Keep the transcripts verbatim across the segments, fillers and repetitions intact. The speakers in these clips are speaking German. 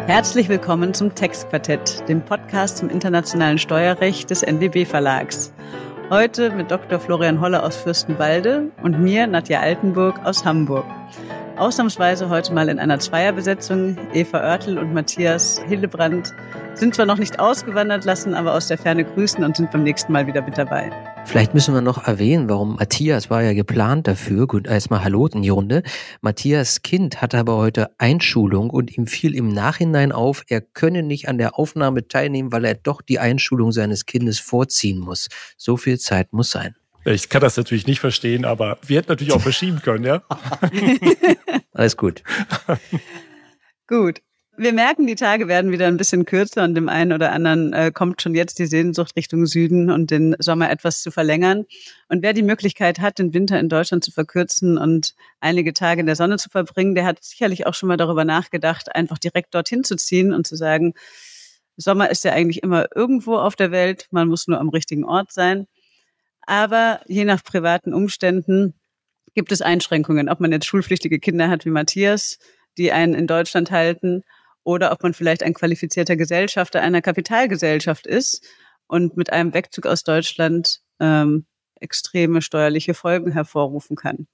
Herzlich willkommen zum Textquartett, dem Podcast zum internationalen Steuerrecht des N W B Verlags. Heute mit Doktor Florian Holle aus Fürstenwalde und mir, Nadja Altenburg, aus Hamburg. Ausnahmsweise heute mal in einer Zweierbesetzung. Eva Oertel und Matthias Hillebrand sind zwar noch nicht ausgewandert, lassen aber aus der Ferne grüßen und sind beim nächsten Mal wieder mit dabei. Vielleicht müssen wir noch erwähnen, warum Matthias war ja geplant dafür. Gut, erstmal Hallo in die Runde. Matthias Kind hatte aber heute Einschulung und ihm fiel im Nachhinein auf, er könne nicht an der Aufnahme teilnehmen, weil er doch die Einschulung seines Kindes vorziehen muss. So viel Zeit muss sein. Ich kann das natürlich nicht verstehen, aber wir hätten natürlich auch verschieben können, ja? Alles gut. Gut. Wir merken, die Tage werden wieder ein bisschen kürzer und dem einen oder anderen äh, kommt schon jetzt die Sehnsucht Richtung Süden und den Sommer etwas zu verlängern. Und wer die Möglichkeit hat, den Winter in Deutschland zu verkürzen und einige Tage in der Sonne zu verbringen, der hat sicherlich auch schon mal darüber nachgedacht, einfach direkt dorthin zu ziehen und zu sagen, Sommer ist ja eigentlich immer irgendwo auf der Welt, man muss nur am richtigen Ort sein. Aber je nach privaten Umständen gibt es Einschränkungen, ob man jetzt schulpflichtige Kinder hat wie Matthias, die einen in Deutschland halten, oder ob man vielleicht ein qualifizierter Gesellschafter einer Kapitalgesellschaft ist und mit einem Wegzug aus Deutschland ähm, extreme steuerliche Folgen hervorrufen kann.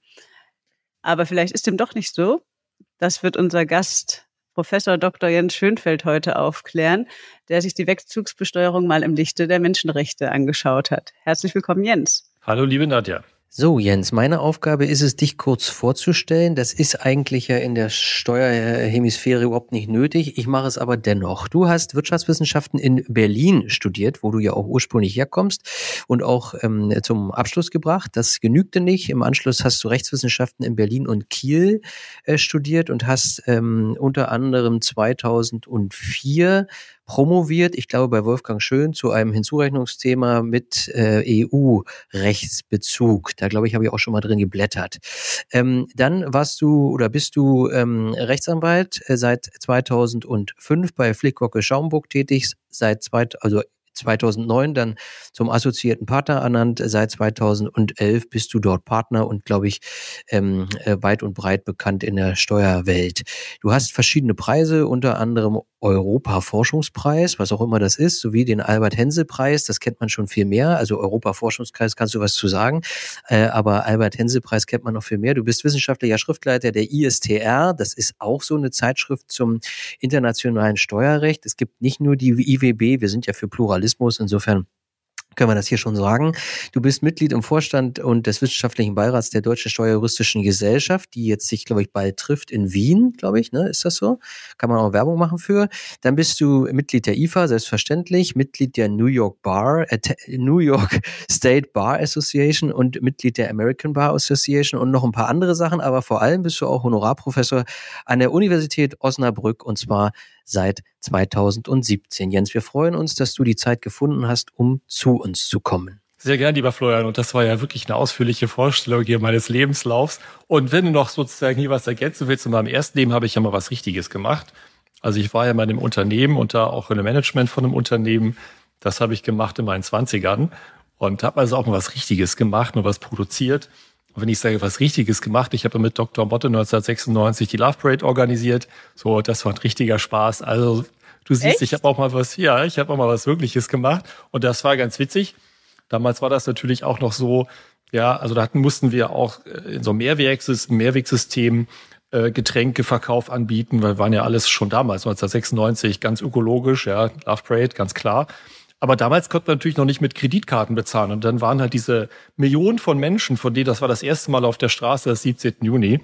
Aber vielleicht ist dem doch nicht so. Das wird unser Gast Professor Doktor Jens Schönfeld heute aufklären, der sich die Wegzugsbesteuerung mal im Lichte der Menschenrechte angeschaut hat. Herzlich willkommen, Jens. Hallo, liebe Nadja. So, Jens, meine Aufgabe ist es, dich kurz vorzustellen. Das ist eigentlich ja in der Steuerhemisphäre überhaupt nicht nötig. Ich mache es aber dennoch. Du hast Wirtschaftswissenschaften in Berlin studiert, wo du ja auch ursprünglich herkommst und auch ähm, zum Abschluss gebracht. Das genügte nicht. Im Anschluss hast du Rechtswissenschaften in Berlin und Kiel äh, studiert und hast ähm, unter anderem zweitausendvier promoviert, ich glaube bei Wolfgang Schön, zu einem Hinzurechnungsthema mit äh, E U-Rechtsbezug. Da glaube ich, habe ich auch schon mal drin geblättert. Ähm, dann warst du oder bist du ähm, Rechtsanwalt äh, seit zweitausendfünf bei Flick-Rocke Schaumburg tätig, seit zwei, also zweitausendneun dann zum assoziierten Partner ernannt. Seit zweitausendelf bist du dort Partner und, glaube ich, ähm, weit und breit bekannt in der Steuerwelt. Du hast verschiedene Preise, unter anderem Europa-Forschungspreis, was auch immer das ist, sowie den Albert-Hense-Preis. Das kennt man schon viel mehr. Also Europa-Forschungspreis, kannst du was zu sagen. Äh, aber Albert-Hense-Preis kennt man noch viel mehr. Du bist wissenschaftlicher Schriftleiter der I S T R. Das ist auch so eine Zeitschrift zum internationalen Steuerrecht. Es gibt nicht nur die I W B, wir sind ja für Pluralismus. Insofern können wir das hier schon sagen. Du bist Mitglied im Vorstand und des Wissenschaftlichen Beirats der Deutschen Steuerjuristischen Gesellschaft, die jetzt sich, glaube ich, bald trifft in Wien, glaube ich, ne? Ist das so? Kann man auch Werbung machen für. Dann bist du Mitglied der I F A, selbstverständlich, Mitglied der New York Bar, äh, New York State Bar Association und Mitglied der American Bar Association und noch ein paar andere Sachen, aber vor allem bist du auch Honorarprofessor an der Universität Osnabrück und zwar seit zweitausendsiebzehn. Jens, wir freuen uns, dass du die Zeit gefunden hast, um zu uns zu kommen. Sehr gern, lieber Florian. Und das war ja wirklich eine ausführliche Vorstellung hier meines Lebenslaufs. Und wenn du noch sozusagen hier was ergänzen willst, in meinem ersten Leben habe ich ja mal was Richtiges gemacht. Also ich war ja mal in einem Unternehmen und da auch in einem Management von einem Unternehmen. Das habe ich gemacht in meinen Zwanzigern und habe also auch mal was Richtiges gemacht, mal was produziert. Und wenn ich sage, was Richtiges gemacht, ich habe mit Doktor Motte neunzehnhundertsechsundneunzig die Love Parade organisiert. So, das war ein richtiger Spaß. Also du siehst, Echt? ich habe auch mal was, ja, ich habe auch mal was Wirkliches gemacht. Und das war ganz witzig. Damals war das natürlich auch noch so, ja, also da hatten, mussten wir auch in so einem Mehrwegsystem äh, Getränkeverkauf anbieten, weil wir waren ja alles schon damals, neunzehnhundertsechsundneunzig, ganz ökologisch, ja, Love Parade, ganz klar. Aber damals konnte man natürlich noch nicht mit Kreditkarten bezahlen. Und dann waren halt diese Millionen von Menschen, von denen, das war das erste Mal auf der Straße, das siebzehnten Juni.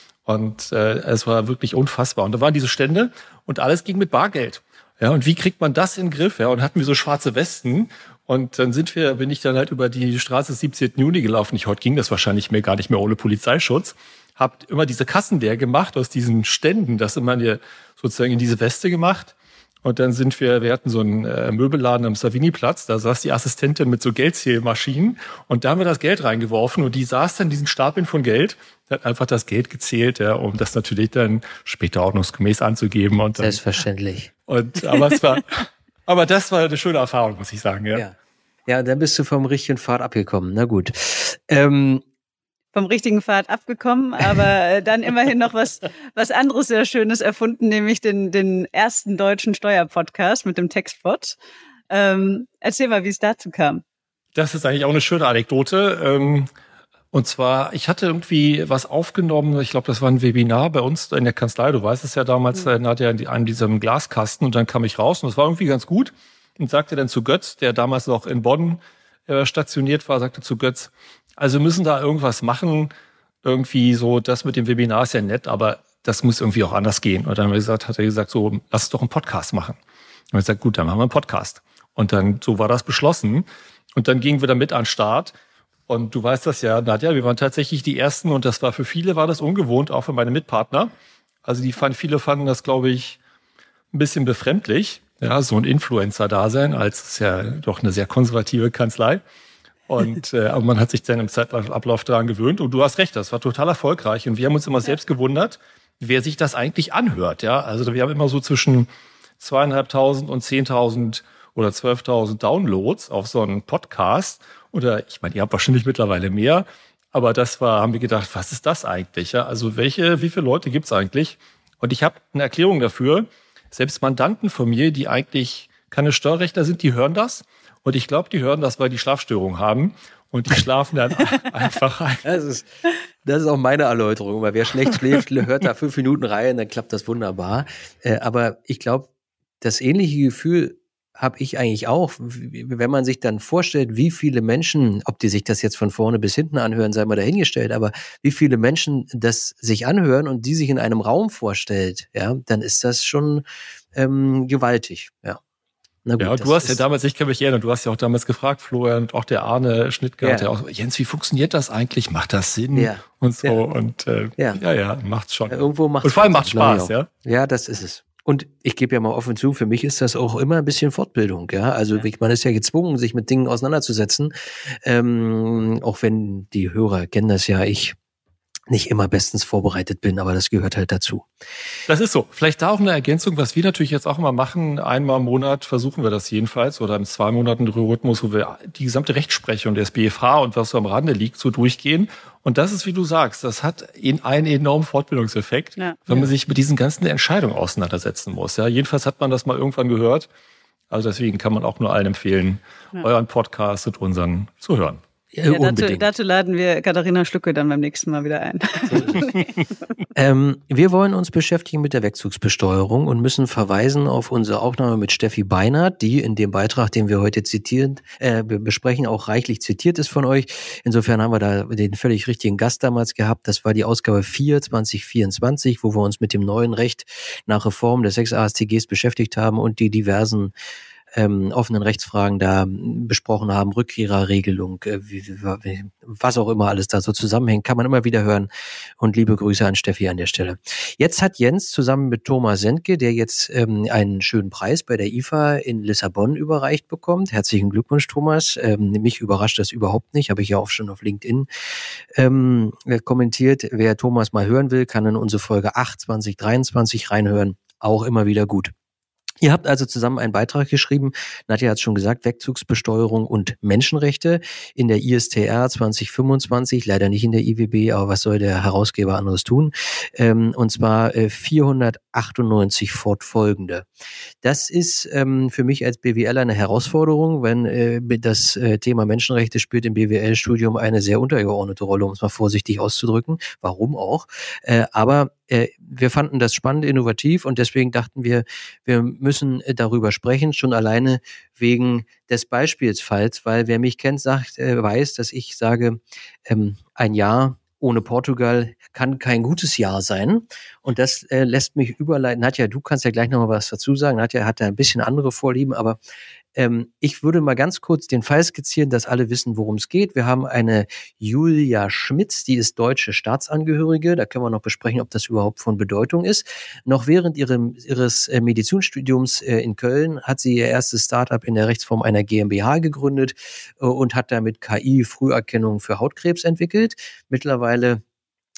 Und äh, es war wirklich unfassbar. Und da waren diese Stände und alles ging mit Bargeld. Ja, und wie kriegt man das in den Griff? Ja, und hatten wir so schwarze Westen. Und dann sind wir, bin ich dann halt über die Straße des siebzehnten Juni gelaufen. Ich, heute ging das wahrscheinlich mehr gar nicht mehr ohne Polizeischutz. Hab immer diese Kassen leer gemacht aus diesen Ständen. Das immer dir sozusagen in diese Weste gemacht. Und dann sind wir, wir hatten so einen äh, Möbelladen am Savini-Platz, da saß die Assistentin mit so Geldzählmaschinen und da haben wir das Geld reingeworfen und die saß dann diesen Stapeln von Geld, hat einfach das Geld gezählt, ja, um das natürlich dann später ordnungsgemäß anzugeben. Und dann, Selbstverständlich. Und, aber es war, aber das war eine schöne Erfahrung, muss ich sagen, ja. Ja, ja, dann bist du vom richtigen Pfad abgekommen, na gut. Ähm, vom richtigen Pfad abgekommen, aber dann immerhin noch was, was anderes sehr Schönes erfunden, nämlich den, den ersten deutschen Steuerpodcast mit dem Textbot. Ähm, erzähl mal, wie es dazu kam. Das ist eigentlich auch eine schöne Anekdote. Ähm, und zwar, ich hatte irgendwie was aufgenommen, ich glaube, das war ein Webinar bei uns in der Kanzlei, du weißt es ja damals, mhm. Nadja, an diesem Glaskasten, und dann kam ich raus und es war irgendwie ganz gut und sagte dann zu Götz, der damals noch in Bonn äh, stationiert war, sagte zu Götz, also müssen da irgendwas machen, irgendwie so, das mit dem Webinar ist ja nett, aber das muss irgendwie auch anders gehen. Und dann hat er gesagt, hat er gesagt, so, lass uns doch einen Podcast machen. Und ich gesagt, gut, dann machen wir einen Podcast. Und dann, so war das beschlossen. Und dann gingen wir damit an den Start. Und du weißt das ja, Nadja, wir waren tatsächlich die Ersten und das war für viele, war das ungewohnt, auch für meine Mitpartner. Also die fanden, viele fanden das, glaube ich, ein bisschen befremdlich. Ja, so ein Influencer-Dasein, als es ja doch eine sehr konservative Kanzlei. Und äh, aber man hat sich dann im Zeitablauf daran gewöhnt. Und du hast recht, das war total erfolgreich. Und wir haben uns immer selbst gewundert, wer sich das eigentlich anhört. Ja, also wir haben immer so zwischen zweieinhalbtausend und zehntausend oder zwölftausend Downloads auf so einen Podcast. Oder ich meine, ihr habt wahrscheinlich mittlerweile mehr. Aber das war, haben wir gedacht, was ist das eigentlich? Ja, also welche, wie viele Leute gibt's eigentlich? Und ich habe eine Erklärung dafür. Selbst Mandanten von mir, die eigentlich keine Steuerrechtler sind, die hören das. Und ich glaube, die hören das, weil die Schlafstörungen haben. Und die schlafen dann einfach ein. Das ist, das ist auch meine Erläuterung. Weil wer schlecht schläft, hört da fünf Minuten rein, dann klappt das wunderbar. Äh, aber ich glaube, das ähnliche Gefühl habe ich eigentlich auch, wenn man sich dann vorstellt, wie viele Menschen, ob die sich das jetzt von vorne bis hinten anhören, sei mal dahingestellt, aber wie viele Menschen das sich anhören und die sich in einem Raum vorstellt, ja, dann ist das schon ähm, gewaltig, ja. Na gut, ja, du hast ja damals, ich kann mich erinnern, du hast ja auch damals gefragt, Florian, und auch der Arne Schnittger, ja. auch, Jens, wie funktioniert das eigentlich? Macht das Sinn? Ja. Und so, ja. und äh, ja. ja, ja, macht's schon. Ja, irgendwo macht's und vor allem macht Spaß, ja. Ja, das ist es. Und ich gebe ja mal offen zu, für mich ist das auch immer ein bisschen Fortbildung, ja. Also ja. man ist ja gezwungen, sich mit Dingen auseinanderzusetzen. Ähm, auch wenn die Hörer kennen das ja, ich nicht immer bestens vorbereitet bin, aber das gehört halt dazu. Das ist so. Vielleicht da auch eine Ergänzung, was wir natürlich jetzt auch immer machen. Einmal im Monat versuchen wir das jedenfalls oder in zwei Monaten Rhythmus, wo wir die gesamte Rechtsprechung des B F H und was so am Rande liegt, so durchgehen. Und das ist, wie du sagst, das hat in einen enormen Fortbildungseffekt, ja. wenn man ja. sich mit diesen ganzen Entscheidungen auseinandersetzen muss. Ja, jedenfalls hat man das mal irgendwann gehört. Also deswegen kann man auch nur allen empfehlen, ja. euren Podcast und unseren zu hören. Ja, dazu, dazu laden wir Katharina Schlucke dann beim nächsten Mal wieder ein. ähm, wir wollen uns beschäftigen mit der Wegzugsbesteuerung und müssen verweisen auf unsere Aufnahme mit Steffi Beinert, die in dem Beitrag, den wir heute zitieren, äh, besprechen, auch reichlich zitiert ist von euch. Insofern haben wir da den völlig richtigen Gast damals gehabt. Das war die Ausgabe vier zwanzig vierundzwanzig, wo wir uns mit dem neuen Recht nach Reform des sechs A S T Gs beschäftigt haben und die diversen Ähm, offenen Rechtsfragen da besprochen haben, Rückkehrerregelung, äh, wie, wie, was auch immer alles da so zusammenhängt, kann man immer wieder hören. Und liebe Grüße an Steffi an der Stelle. Jetzt hat Jens zusammen mit Thomas Sendke, der jetzt ähm, einen schönen Preis bei der I F A in Lissabon überreicht bekommt. Herzlichen Glückwunsch, Thomas. Ähm, mich überrascht das überhaupt nicht, habe ich ja auch schon auf LinkedIn ähm, kommentiert. Wer Thomas mal hören will, kann in unsere Folge acht zwanzig dreiundzwanzig reinhören. Auch immer wieder gut. Ihr habt also zusammen einen Beitrag geschrieben, Nadja hat es schon gesagt, Wegzugsbesteuerung und Menschenrechte in der I S T R zwanzig fünfundzwanzig, leider nicht in der I W B, aber was soll der Herausgeber anderes tun? Ähm, und zwar äh, vierhundertachtundneunzig fortfolgende. Das ist ähm, für mich als B W Ler eine Herausforderung, wenn äh, das äh, Thema Menschenrechte spielt im B W L-Studium eine sehr untergeordnete Rolle, um es mal vorsichtig auszudrücken. Warum auch? Äh, aber äh, wir fanden das spannend, innovativ und deswegen dachten wir, wir müssen darüber sprechen, schon alleine wegen des Beispielsfalls, weil wer mich kennt, sagt, äh, weiß, dass ich sage, ähm, ein Jahr ohne Portugal kann kein gutes Jahr sein. Und das äh, lässt mich überleiten. Nadja, du kannst ja gleich noch mal was dazu sagen. Nadja hat da ein bisschen andere Vorlieben, aber ähm, ich würde mal ganz kurz den Fall skizzieren, dass alle wissen, worum es geht. Wir haben eine Julia Schmitz, die ist deutsche Staatsangehörige. Da können wir noch besprechen, ob das überhaupt von Bedeutung ist. Noch während ihrem, ihres äh, Medizinstudiums äh, in Köln hat sie ihr erstes Startup in der Rechtsform einer GmbH gegründet äh, und hat damit K I-Früherkennung für Hautkrebs entwickelt. Mittlerweile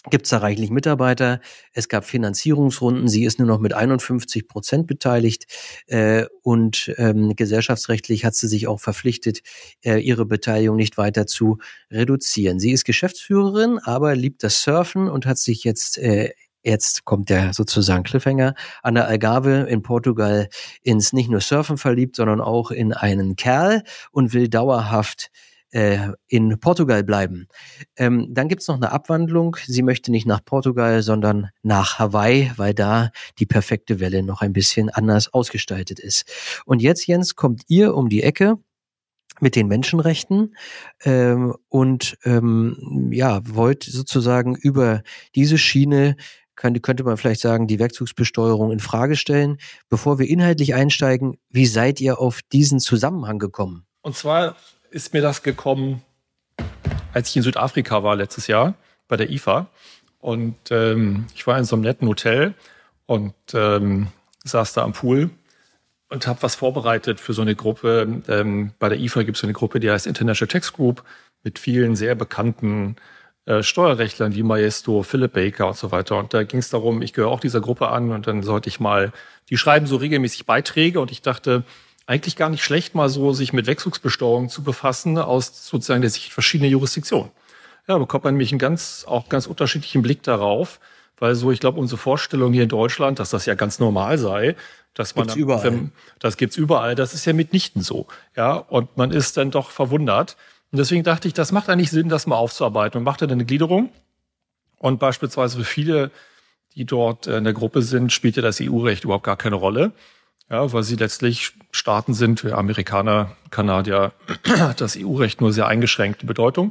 gibt es da reichlich Mitarbeiter. Es gab Finanzierungsrunden. Sie ist nur noch mit einundfünfzig Prozent beteiligt äh, und ähm, gesellschaftsrechtlich hat sie sich auch verpflichtet, äh, ihre Beteiligung nicht weiter zu reduzieren. Sie ist Geschäftsführerin, aber liebt das Surfen und hat sich jetzt äh, Jetzt kommt der sozusagen Cliffhanger, an der Algarve in Portugal ins nicht nur Surfen verliebt, sondern auch in einen Kerl und will dauerhaft äh, in Portugal bleiben. Ähm, dann gibt's noch eine Abwandlung. Sie möchte nicht nach Portugal, sondern nach Hawaii, weil da die perfekte Welle noch ein bisschen anders ausgestaltet ist. Und jetzt, Jens, kommt ihr um die Ecke mit den Menschenrechten ähm, und ähm, ja, wollt sozusagen über diese Schiene, könnte, könnte man vielleicht sagen, die Wegzugsbesteuerung in Frage stellen. Bevor wir inhaltlich einsteigen, wie seid ihr auf diesen Zusammenhang gekommen? Und zwar ist mir das gekommen, als ich in Südafrika war letztes Jahr bei der I F A. Und ähm, ich war in so einem netten Hotel und ähm, saß da am Pool und habe was vorbereitet für so eine Gruppe. Ähm, bei der I F A gibt es so eine Gruppe, die heißt International Tax Group, mit vielen sehr bekannten äh, Steuerrechtlern wie Maestro, Philip Baker und so weiter. Und da ging es darum, ich gehöre auch dieser Gruppe an und dann sollte ich mal, die schreiben so regelmäßig Beiträge und ich dachte, eigentlich gar nicht schlecht, mal so sich mit Wegzugsbesteuerung zu befassen aus sozusagen der Sicht verschiedener Jurisdiktionen. Ja, da bekommt man nämlich einen ganz, auch ganz unterschiedlichen Blick darauf, weil so, ich glaube, unsere Vorstellung hier in Deutschland, dass das ja ganz normal sei, dass man, gibt's überall. Wenn, das gibt's überall, das ist ja mitnichten so. Ja, und man ist dann doch verwundert. Und deswegen dachte ich, das macht eigentlich Sinn, das mal aufzuarbeiten und machte dann eine Gliederung. Und beispielsweise für viele, die dort in der Gruppe sind, spielte das E U-Recht überhaupt gar keine Rolle. Ja, weil sie letztlich Staaten sind, wie Amerikaner, Kanadier, das E U-Recht nur sehr eingeschränkte Bedeutung.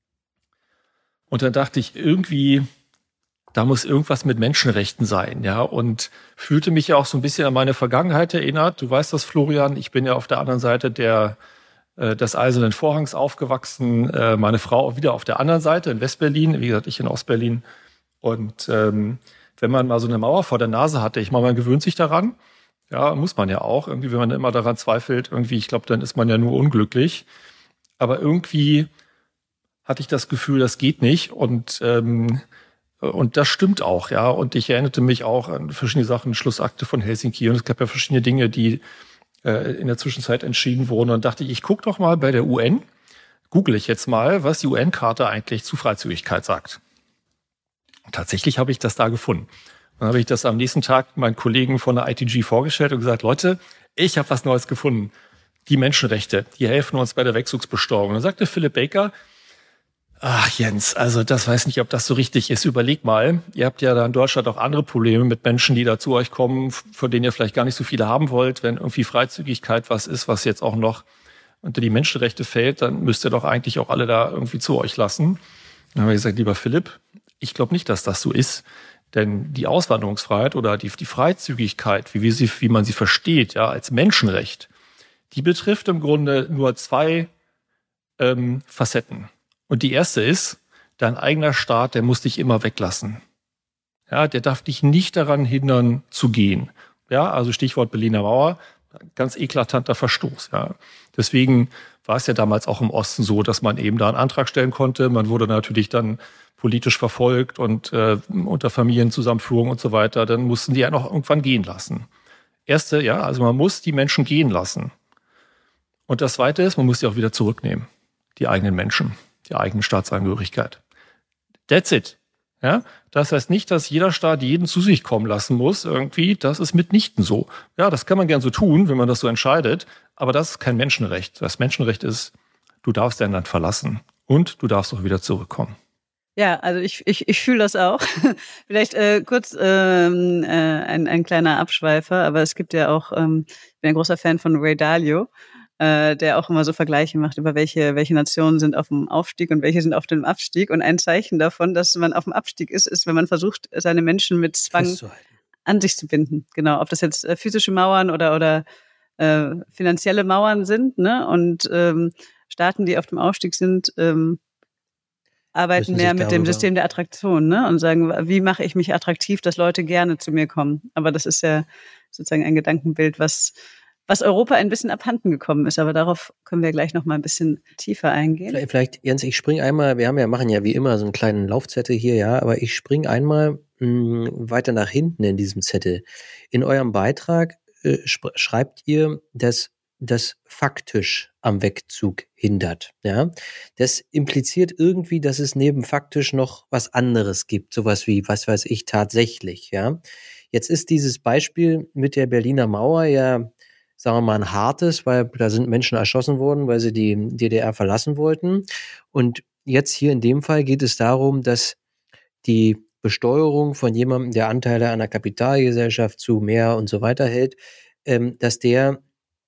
Und dann dachte ich, irgendwie, da muss irgendwas mit Menschenrechten sein, ja, und fühlte mich ja auch so ein bisschen an meine Vergangenheit erinnert. Du weißt das, Florian, ich bin ja auf der anderen Seite der, äh, des Eisernen Vorhangs aufgewachsen, äh, meine Frau wieder auf der anderen Seite in Westberlin, wie gesagt, ich in Ostberlin. Und ähm, wenn man mal so eine Mauer vor der Nase hatte, ich meine, man gewöhnt sich daran. Ja, muss man ja auch. Irgendwie, wenn man immer daran zweifelt, irgendwie, ich glaube, dann ist man ja nur unglücklich. Aber irgendwie hatte ich das Gefühl, das geht nicht. Und, ähm, und das stimmt auch, ja. Und ich erinnerte mich auch an verschiedene Sachen, Schlussakte von Helsinki. Und es gab ja verschiedene Dinge, die äh, in der Zwischenzeit entschieden wurden. Und dachte ich, ich gucke doch mal bei der U N, google ich jetzt mal, was die U N-Charta eigentlich zu Freizügigkeit sagt. Und tatsächlich habe ich das da gefunden. Dann habe ich das am nächsten Tag meinen Kollegen von der I T G vorgestellt und gesagt, Leute, ich habe was Neues gefunden. Die Menschenrechte, die helfen uns bei der Wegzugsbesteuerung. Dann sagte Philip Baker, ach Jens, also das weiß nicht, ob das so richtig ist. Überleg mal, ihr habt ja da in Deutschland auch andere Probleme mit Menschen, die da zu euch kommen, von denen ihr vielleicht gar nicht so viele haben wollt. Wenn irgendwie Freizügigkeit was ist, was jetzt auch noch unter die Menschenrechte fällt, dann müsst ihr doch eigentlich auch alle da irgendwie zu euch lassen. Dann habe ich gesagt, lieber Philipp, ich glaube nicht, dass das so ist. Denn die Auswanderungsfreiheit oder die, die Freizügigkeit, wie, wir sie, wie man sie versteht, ja, als Menschenrecht, die betrifft im Grunde nur zwei ähm, Facetten. Und die erste ist, dein eigener Staat, der muss dich immer weglassen. Ja, der darf dich nicht daran hindern, zu gehen. Ja, also Stichwort Berliner Mauer, ganz eklatanter Verstoß. Ja. Deswegen war es ja damals auch im Osten so, dass man eben da einen Antrag stellen konnte. Man wurde natürlich dann politisch verfolgt und äh, unter Familienzusammenführung und so weiter, dann mussten die ja noch irgendwann gehen lassen. Erste, ja, also man muss die Menschen gehen lassen. Und das Zweite ist, man muss sie auch wieder zurücknehmen. Die eigenen Menschen, die eigene Staatsangehörigkeit. That's it. Ja, das heißt nicht, dass jeder Staat jeden zu sich kommen lassen muss irgendwie. Das ist mitnichten so. Ja, das kann man gern so tun, wenn man das so entscheidet. Aber das ist kein Menschenrecht. Das Menschenrecht ist, du darfst dein Land verlassen und du darfst auch wieder zurückkommen. Ja, also ich, ich, ich fühle das auch. Vielleicht äh, kurz ähm, äh, ein, ein kleiner Abschweifer, aber es gibt ja auch, ähm, ich bin ein großer Fan von Ray Dalio, äh, der auch immer so Vergleiche macht über welche, welche Nationen sind auf dem Aufstieg und welche sind auf dem Abstieg. Und ein Zeichen davon, dass man auf dem Abstieg ist, ist, wenn man versucht, seine Menschen mit Zwang an sich zu binden. Genau, ob das jetzt äh, physische Mauern oder, oder äh, finanzielle Mauern sind, ne? Und ähm, Staaten, die auf dem Aufstieg sind, ähm, arbeiten mehr mit dem System der Attraktion, ne? Und sagen, wie mache ich mich attraktiv, dass Leute gerne zu mir kommen. Aber das ist ja sozusagen ein Gedankenbild, was was Europa ein bisschen abhanden gekommen ist. Aber darauf können wir gleich noch mal ein bisschen tiefer eingehen. Vielleicht, vielleicht Jens, ich springe einmal, wir haben ja, machen ja wie immer so einen kleinen Laufzettel hier, ja, aber ich springe einmal mh, weiter nach hinten in diesem Zettel. In eurem Beitrag äh, schreibt ihr, dass das faktisch am Wegzug hindert, ja. Das impliziert irgendwie, dass es neben faktisch noch was anderes gibt, sowas wie, was weiß ich, tatsächlich, ja. Jetzt ist dieses Beispiel mit der Berliner Mauer ja, sagen wir mal, ein hartes, weil da sind Menschen erschossen worden, weil sie die D D R verlassen wollten. Und jetzt hier in dem Fall geht es darum, dass die Besteuerung von jemandem, der Anteile einer Kapitalgesellschaft zu mehr und so weiter hält, ähm, dass der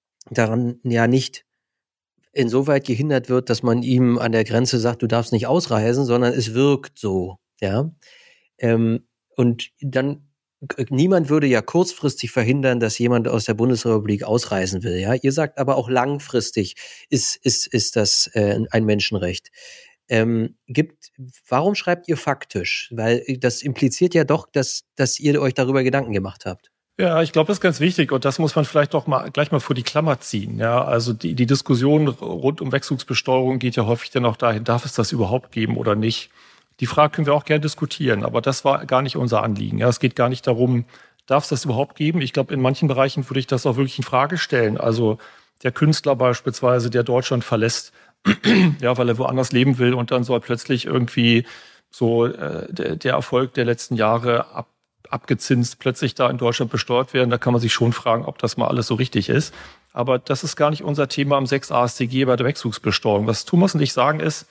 daran ja nicht insoweit gehindert wird, dass man ihm an der Grenze sagt, du darfst nicht ausreisen, sondern es wirkt so, ja. Ähm, und dann, niemand würde ja kurzfristig verhindern, dass jemand aus der Bundesrepublik ausreisen will, ja. Ihr sagt aber auch langfristig ist, ist, ist das äh, ein Menschenrecht. Ähm, gibt, warum schreibt ihr faktisch? Weil das impliziert ja doch, dass, dass ihr euch darüber Gedanken gemacht habt. Ja, ich glaube, das ist ganz wichtig und das muss man vielleicht doch mal gleich mal vor die Klammer ziehen. Ja, also die, die Diskussion rund um Wegzugsbesteuerung geht ja häufig dann auch dahin, darf es das überhaupt geben oder nicht? Die Frage können wir auch gerne diskutieren, aber das war gar nicht unser Anliegen. Ja, es geht gar nicht darum, darf es das überhaupt geben? Ich glaube, in manchen Bereichen würde ich das auch wirklich in Frage stellen. Also der Künstler beispielsweise, der Deutschland verlässt, ja, weil er woanders leben will und dann soll plötzlich irgendwie so äh, der, der Erfolg der letzten Jahre ab abgezinst plötzlich da in Deutschland besteuert werden, da kann man sich schon fragen, ob das mal alles so richtig ist. Aber das ist gar nicht unser Thema im sechs A S t G bei der Wegzugsbesteuerung. Was Thomas und ich sagen ist,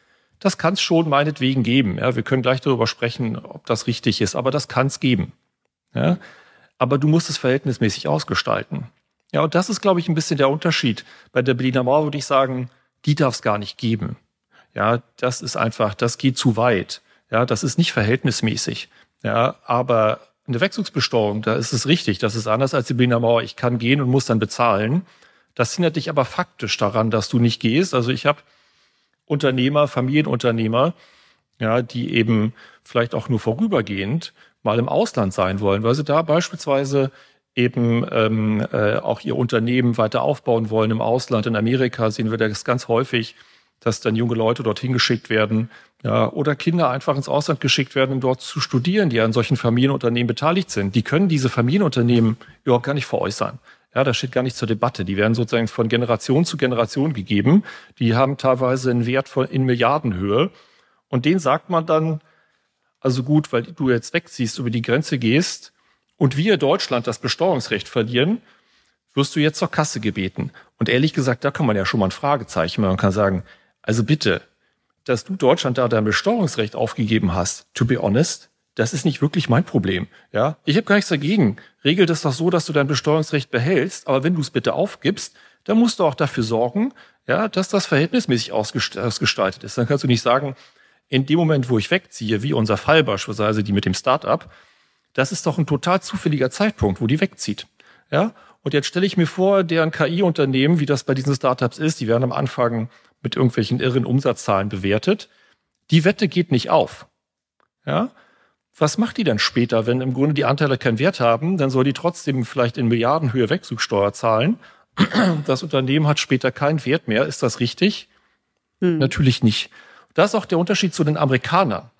das kann es schon meinetwegen geben. Ja, wir können gleich darüber sprechen, ob das richtig ist, aber das kann es geben. Ja, aber du musst es verhältnismäßig ausgestalten. Ja, und das ist, glaube ich, ein bisschen der Unterschied. Bei der Berliner Mauer würde ich sagen, die darf es gar nicht geben. Ja, das ist einfach, das geht zu weit. Ja, das ist nicht verhältnismäßig. Ja, aber eine Wegzugsbesteuerung, da ist es richtig, das ist anders als die Berliner Mauer. Ich kann gehen und muss dann bezahlen. Das hindert dich aber faktisch daran, dass du nicht gehst. Also ich habe Unternehmer, Familienunternehmer, ja, die eben vielleicht auch nur vorübergehend mal im Ausland sein wollen, weil sie da beispielsweise eben ähm, äh, auch ihr Unternehmen weiter aufbauen wollen im Ausland. In Amerika sehen wir das ganz häufig, dass dann junge Leute dorthin geschickt werden, ja, oder Kinder einfach ins Ausland geschickt werden, um dort zu studieren, die an solchen Familienunternehmen beteiligt sind. Die können diese Familienunternehmen überhaupt gar nicht veräußern. Ja, das steht gar nicht zur Debatte. Die werden sozusagen von Generation zu Generation gegeben. Die haben teilweise einen Wert von in Milliardenhöhe. Und denen sagt man dann, also gut, weil du jetzt wegziehst, über die Grenze gehst und wir Deutschland das Besteuerungsrecht verlieren, wirst du jetzt zur Kasse gebeten. Und ehrlich gesagt, da kann man ja schon mal ein Fragezeichen machen. Man kann sagen, also bitte, dass du Deutschland da dein Besteuerungsrecht aufgegeben hast, to be honest, das ist nicht wirklich mein Problem. Ja, ich habe gar nichts dagegen. Regel das doch so, dass du dein Besteuerungsrecht behältst, aber wenn du es bitte aufgibst, dann musst du auch dafür sorgen, ja, dass das verhältnismäßig ausgestaltet ist. Dann kannst du nicht sagen, in dem Moment, wo ich wegziehe, wie unser Fall beispielsweise, die mit dem Start-up, das ist doch ein total zufälliger Zeitpunkt, wo die wegzieht. Ja, und jetzt stelle ich mir vor, deren K I-Unternehmen, wie das bei diesen Startups ist, die werden am Anfang mit irgendwelchen irren Umsatzzahlen bewertet. Die Wette geht nicht auf. Ja? Was macht die dann später, wenn im Grunde die Anteile keinen Wert haben? Dann soll die trotzdem vielleicht in Milliardenhöhe Wegzugsteuer zahlen. Das Unternehmen hat später keinen Wert mehr. Ist das richtig? Hm. Natürlich nicht. Das ist auch der Unterschied zu den Amerikanern.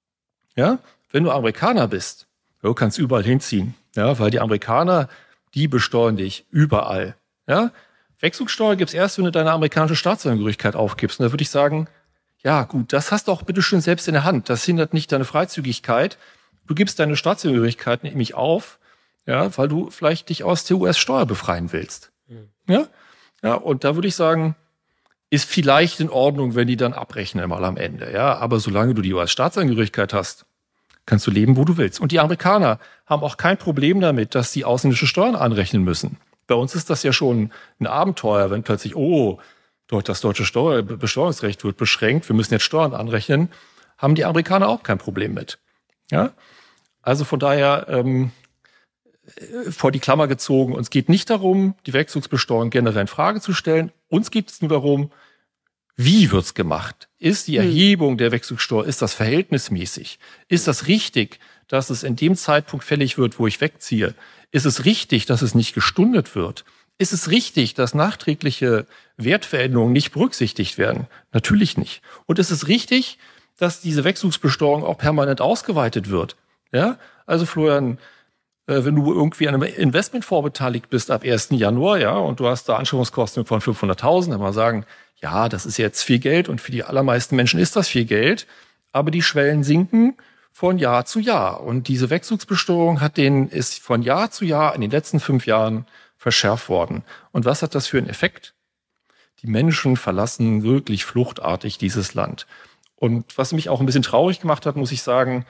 Ja? Wenn du Amerikaner bist, du kannst überall hinziehen. Ja? Weil die Amerikaner, die besteuern dich überall. Ja? Wegzugsteuer gibt's erst, wenn du deine amerikanische Staatsangehörigkeit aufgibst. Und da würde ich sagen, ja gut, das hast du auch bitteschön selbst in der Hand. Das hindert nicht deine Freizügigkeit. Du gibst deine Staatsangehörigkeit nämlich auf, ja, weil du vielleicht dich aus der U S-Steuer befreien willst. Mhm. Ja? Ja, und da würde ich sagen, ist vielleicht in Ordnung, wenn die dann abrechnen mal am Ende. Ja, aber solange du die U S-Staatsangehörigkeit hast, kannst du leben, wo du willst. Und die Amerikaner haben auch kein Problem damit, dass sie ausländische Steuern anrechnen müssen. Bei uns ist das ja schon ein Abenteuer, wenn plötzlich, oh, das deutsche Steuer, Besteuerungsrecht wird beschränkt, wir müssen jetzt Steuern anrechnen, haben die Amerikaner auch kein Problem mit. Ja? Also von daher ähm, vor die Klammer gezogen, uns geht nicht darum, die Wegzugsbesteuerung generell in Frage zu stellen, uns geht es nur darum, wie wird's gemacht? Ist die Erhebung der Wegzugsteuer, ist das verhältnismäßig? Ist das richtig, dass es in dem Zeitpunkt fällig wird, wo ich wegziehe? Ist es richtig, dass es nicht gestundet wird? Ist es richtig, dass nachträgliche Wertveränderungen nicht berücksichtigt werden? Natürlich nicht. Und ist es richtig, dass diese Wechselkursbesteuerung auch permanent ausgeweitet wird? Ja, also Florian, äh, wenn du irgendwie an einem Investmentfonds beteiligt bist ab ersten Januar, ja, und du hast da Anschaffungskosten von fünfhunderttausend, dann mal sagen, ja, das ist jetzt viel Geld und für die allermeisten Menschen ist das viel Geld, aber die Schwellen sinken von Jahr zu Jahr. Und diese Wechselkursbesteuerung hat den, ist von Jahr zu Jahr in den letzten fünf Jahren verschärft worden. Und was hat das für einen Effekt? Die Menschen verlassen wirklich fluchtartig dieses Land. Und was mich auch ein bisschen traurig gemacht hat, muss ich sagen,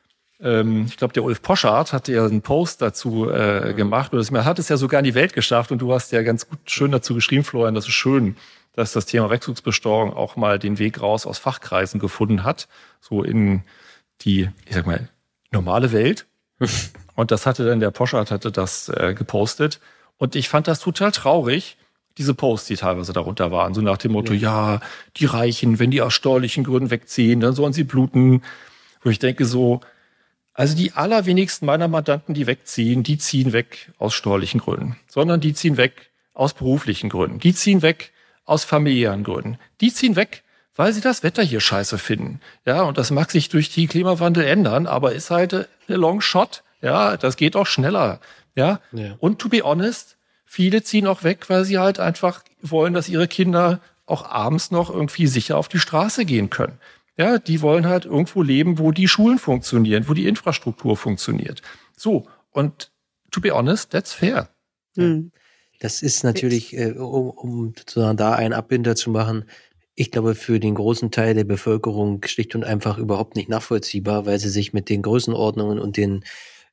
ähm, ich glaube, der Ulf Poschardt hatte ja einen Post dazu äh, gemacht. Und man hat es ja sogar in die Welt geschafft. Und du hast ja ganz gut schön dazu geschrieben, Florian, das ist schön, dass das Thema Wechselkursbesteuerung auch mal den Weg raus aus Fachkreisen gefunden hat. So in die, ich sag mal, normale Welt. Und das hatte dann der Poschardt hatte das äh, gepostet. Und ich fand das total traurig, diese Posts, die teilweise darunter waren. So nach dem Motto, ja, ja die Reichen, wenn die aus steuerlichen Gründen wegziehen, dann sollen sie bluten. Wo ich denke so, also die allerwenigsten meiner Mandanten, die wegziehen, die ziehen weg aus steuerlichen Gründen. Sondern die ziehen weg aus beruflichen Gründen. Die ziehen weg aus familiären Gründen. Die ziehen weg, weil sie das Wetter hier scheiße finden. Ja, und das mag sich durch die Klimawandel ändern, aber ist halt eine Long Shot. Ja, das geht auch schneller. Ja? ja, und to be honest, viele ziehen auch weg, weil sie halt einfach wollen, dass ihre Kinder auch abends noch irgendwie sicher auf die Straße gehen können. Ja, die wollen halt irgendwo leben, wo die Schulen funktionieren, wo die Infrastruktur funktioniert. So, und to be honest, that's fair. Hm. Das ist natürlich, äh, um, um sozusagen da einen Abbinder zu machen, ich glaube, für den großen Teil der Bevölkerung schlicht und einfach überhaupt nicht nachvollziehbar, weil sie sich mit den Größenordnungen und den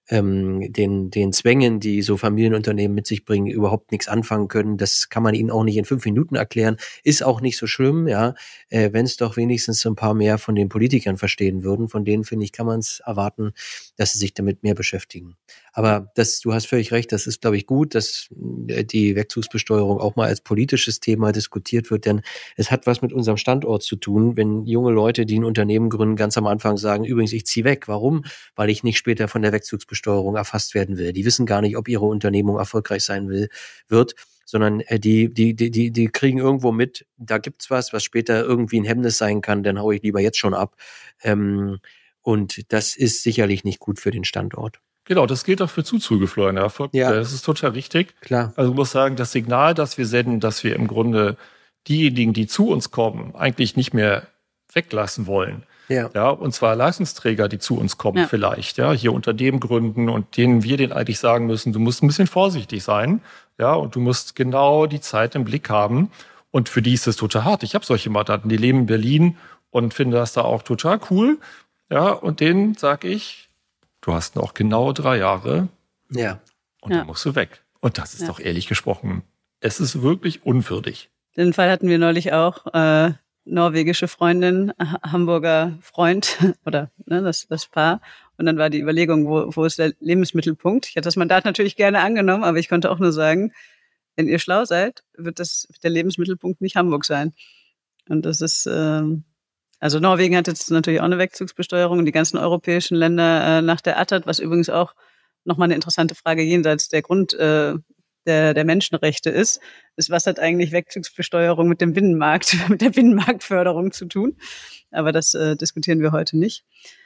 Ähm, den den Zwängen, die so Familienunternehmen mit sich bringen, überhaupt nichts anfangen können. Das kann man ihnen auch nicht in fünf Minuten erklären. Ist auch nicht so schlimm, ja, äh, wenn es doch wenigstens ein paar mehr von den Politikern verstehen würden. Von denen, finde ich, kann man es erwarten, dass sie sich damit mehr beschäftigen. Aber das, du hast völlig recht, das ist, glaube ich, gut, dass die Wegzugsbesteuerung auch mal als politisches Thema diskutiert wird, denn es hat was mit unserem Standort zu tun, wenn junge Leute, die ein Unternehmen gründen, ganz am Anfang sagen, übrigens, ich ziehe weg. Warum? Weil ich nicht später von der Wegzugsbesteuerung erfasst werden will. Die wissen gar nicht, ob ihre Unternehmung erfolgreich sein will, wird, sondern die, die, die, die, die kriegen irgendwo mit, da gibt's was, was später irgendwie ein Hemmnis sein kann, dann haue ich lieber jetzt schon ab. Ähm, und das ist sicherlich nicht gut für den Standort. Genau, das gilt auch für Zuzüge, Florian. Erfolg. Ja. Das ist total richtig. Klar. Also ich muss sagen, das Signal, das wir senden, dass wir im Grunde diejenigen, die zu uns kommen, eigentlich nicht mehr weglassen wollen. Ja. Ja, und zwar Leistungsträger, die zu uns kommen, ja. vielleicht, ja, hier Unternehmen gründen und denen wir denen eigentlich sagen müssen, du musst ein bisschen vorsichtig sein, ja, und du musst genau die Zeit im Blick haben. Und für die ist es total hart. Ich habe solche Mandanten, die leben in Berlin und finde das da auch total cool. Ja, und denen sage ich, du hast noch genau drei Jahre. Ja. Und ja. dann musst du weg. Und das ist ja. doch ehrlich gesprochen, es ist wirklich unwürdig. Den Fall hatten wir neulich auch. Äh, norwegische Freundin, Hamburger Freund oder ne, das, das Paar. Und dann war die Überlegung, wo, wo ist der Lebensmittelpunkt? Ich hätte das Mandat natürlich gerne angenommen, aber ich konnte auch nur sagen, wenn ihr schlau seid, wird das der Lebensmittelpunkt nicht Hamburg sein. Und das ist, ähm, also Norwegen hat jetzt natürlich auch eine Wegzugsbesteuerung und die ganzen europäischen Länder äh, nach der A T A T, was übrigens auch nochmal eine interessante Frage jenseits der Grund, äh, der, der Menschenrechte ist, ist, was hat eigentlich Wegzugsbesteuerung mit dem Binnenmarkt, mit der Binnenmarktförderung zu tun? Aber das äh, diskutieren wir heute nicht.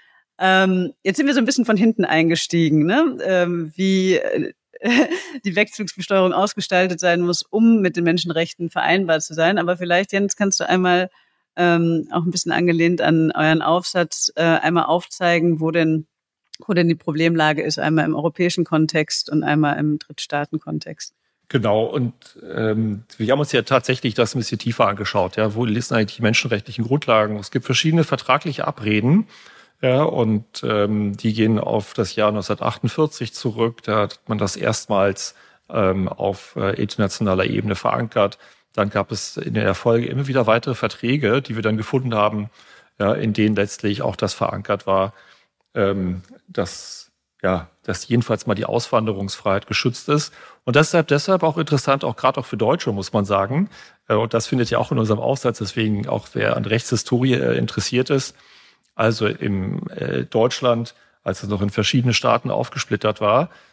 Ähm, jetzt sind wir so ein bisschen von hinten eingestiegen, ne? ähm, wie äh, die Wegzugsbesteuerung ausgestaltet sein muss, um mit den Menschenrechten vereinbar zu sein. Aber vielleicht, Jens, kannst du einmal ähm, auch ein bisschen angelehnt an euren Aufsatz äh, einmal aufzeigen, wo denn wo denn die Problemlage ist, einmal im europäischen Kontext und einmal im Drittstaatenkontext. Genau, und ähm, wir haben uns ja tatsächlich das ein bisschen tiefer angeschaut. Ja, wo liegen eigentlich die menschenrechtlichen Grundlagen? Es gibt verschiedene vertragliche Abreden, ja, und ähm, die gehen auf das Jahr neunzehnhundertachtundvierzig zurück. Da hat man das erstmals ähm, auf äh, internationaler Ebene verankert. Dann gab es in der Folge immer wieder weitere Verträge, die wir dann gefunden haben, ja, in denen letztlich auch das verankert war, ähm, dass ja, dass jedenfalls mal die Auswanderungsfreiheit geschützt ist. Und deshalb, deshalb auch interessant, auch gerade auch für Deutsche, muss man sagen. Und das findet ja auch in unserem Aufsatz, deswegen auch wer an Rechtshistorie interessiert ist. Also im äh, Deutschland, als es noch in verschiedene Staaten aufgesplittert war,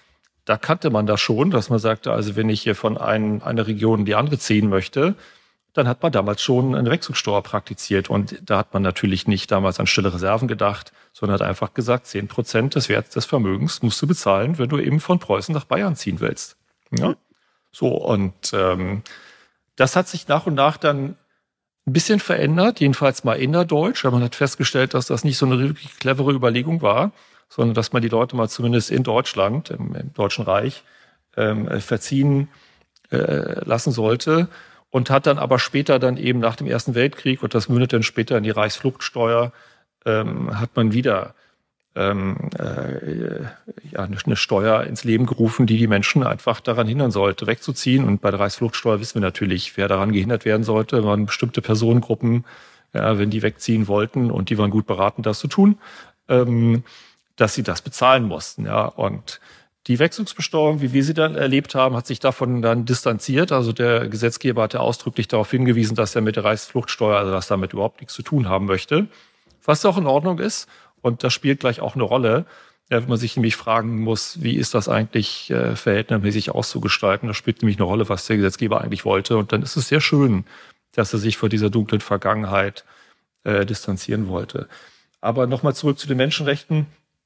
da kannte man das schon, dass man sagte, also wenn ich hier von ein, einer Region in die andere ziehen möchte, dann hat man damals schon eine Wechselsteuer praktiziert. Und da hat man natürlich nicht damals an stille Reserven gedacht, sondern hat einfach gesagt, zehn Prozent des Werts des Vermögens musst du bezahlen, wenn du eben von Preußen nach Bayern ziehen willst. Ja? So, und ähm, das hat sich nach und nach dann ein bisschen verändert, jedenfalls mal innerdeutsch. Aber man hat festgestellt, dass das nicht so eine wirklich clevere Überlegung war, sondern dass man die Leute mal zumindest in Deutschland, im, im Deutschen Reich, ähm, verziehen äh, lassen sollte. Und hat dann aber später dann eben nach dem Ersten Weltkrieg, und das mündet dann später in die Reichsfluchtsteuer, ähm, hat man wieder ähm, äh, ja, eine Steuer ins Leben gerufen, die die Menschen einfach daran hindern sollte, wegzuziehen. Und bei der Reichsfluchtsteuer wissen wir natürlich, wer daran gehindert werden sollte. Waren bestimmte Personengruppen, ja, wenn die wegziehen wollten und die waren gut beraten, das zu tun, ähm, dass sie das bezahlen mussten. Ja. Und die Wechselbesteuerung, wie wir sie dann erlebt haben, hat sich davon dann distanziert. Also der Gesetzgeber hat ja ausdrücklich darauf hingewiesen, dass er mit der Reichsfluchtsteuer, also dass damit überhaupt nichts zu tun haben möchte. Was auch in Ordnung ist. Und das spielt gleich auch eine Rolle, ja, wenn man sich nämlich fragen muss, wie ist das eigentlich äh, verhältnismäßig auszugestalten. Das spielt nämlich eine Rolle, was der Gesetzgeber eigentlich wollte. Und dann ist es sehr schön, dass er sich vor dieser dunklen Vergangenheit äh, distanzieren wollte. Aber nochmal zurück zu den Menschenrechten.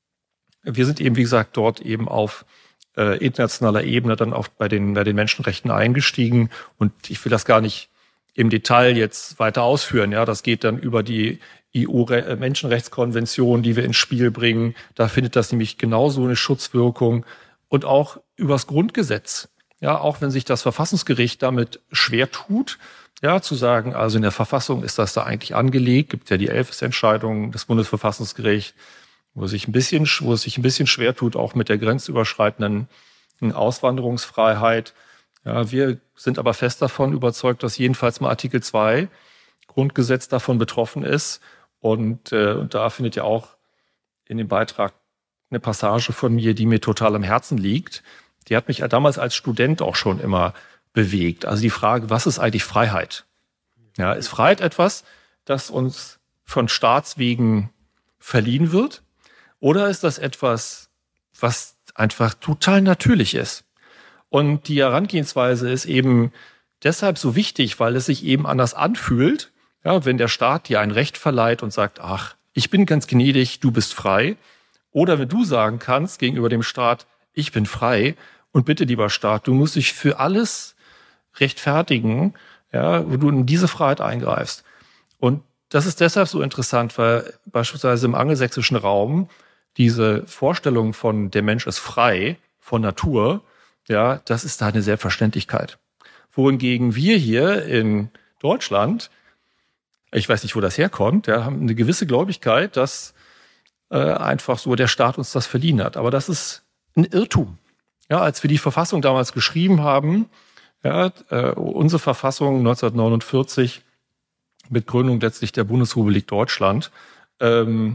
Wir sind eben, wie gesagt, dort eben auf äh, internationaler Ebene dann auch bei den, bei den Menschenrechten eingestiegen. Und ich will das gar nicht im Detail jetzt weiter ausführen. Ja, das geht dann über die E U-Menschenrechtskonvention, die wir ins Spiel bringen. Da findet das nämlich genauso eine Schutzwirkung. Und auch übers Grundgesetz. Ja, auch wenn sich das Verfassungsgericht damit schwer tut, ja, zu sagen, also in der Verfassung ist das da eigentlich angelegt. Gibt ja die Elfes-Entscheidung des Bundesverfassungsgerichts, wo es sich ein bisschen, wo es sich ein bisschen schwer tut, auch mit der grenzüberschreitenden Auswanderungsfreiheit. Ja, wir sind aber fest davon überzeugt, dass jedenfalls mal Artikel zwei Grundgesetz davon betroffen ist. Und, äh, und da findet ja auch in dem Beitrag eine Passage von mir, die mir total am Herzen liegt. Die hat mich ja damals als Student auch schon immer bewegt. Also die Frage, was ist eigentlich Freiheit? Ja, ist Freiheit etwas, das uns von Staatswegen verliehen wird? Oder ist das etwas, was einfach total natürlich ist? Und die Herangehensweise ist eben deshalb so wichtig, weil es sich eben anders anfühlt, ja, wenn der Staat dir ein Recht verleiht und sagt, ach, ich bin ganz gnädig, du bist frei. Oder wenn du sagen kannst gegenüber dem Staat, ich bin frei und bitte, lieber Staat, du musst dich für alles rechtfertigen, ja, wo du in diese Freiheit eingreifst. Und das ist deshalb so interessant, weil beispielsweise im angelsächsischen Raum diese Vorstellung von der Mensch ist frei von Natur, ja, das ist da eine Selbstverständlichkeit. Wohingegen wir hier in Deutschland, ich weiß nicht, wo das herkommt, ja, haben eine gewisse Gläubigkeit, dass äh, einfach so der Staat uns das verliehen hat. Aber das ist ein Irrtum. Ja, als wir die Verfassung damals geschrieben haben, ja, äh, unsere Verfassung neunzehnhundertneunundvierzig mit Gründung letztlich der Bundesrepublik Deutschland, ähm,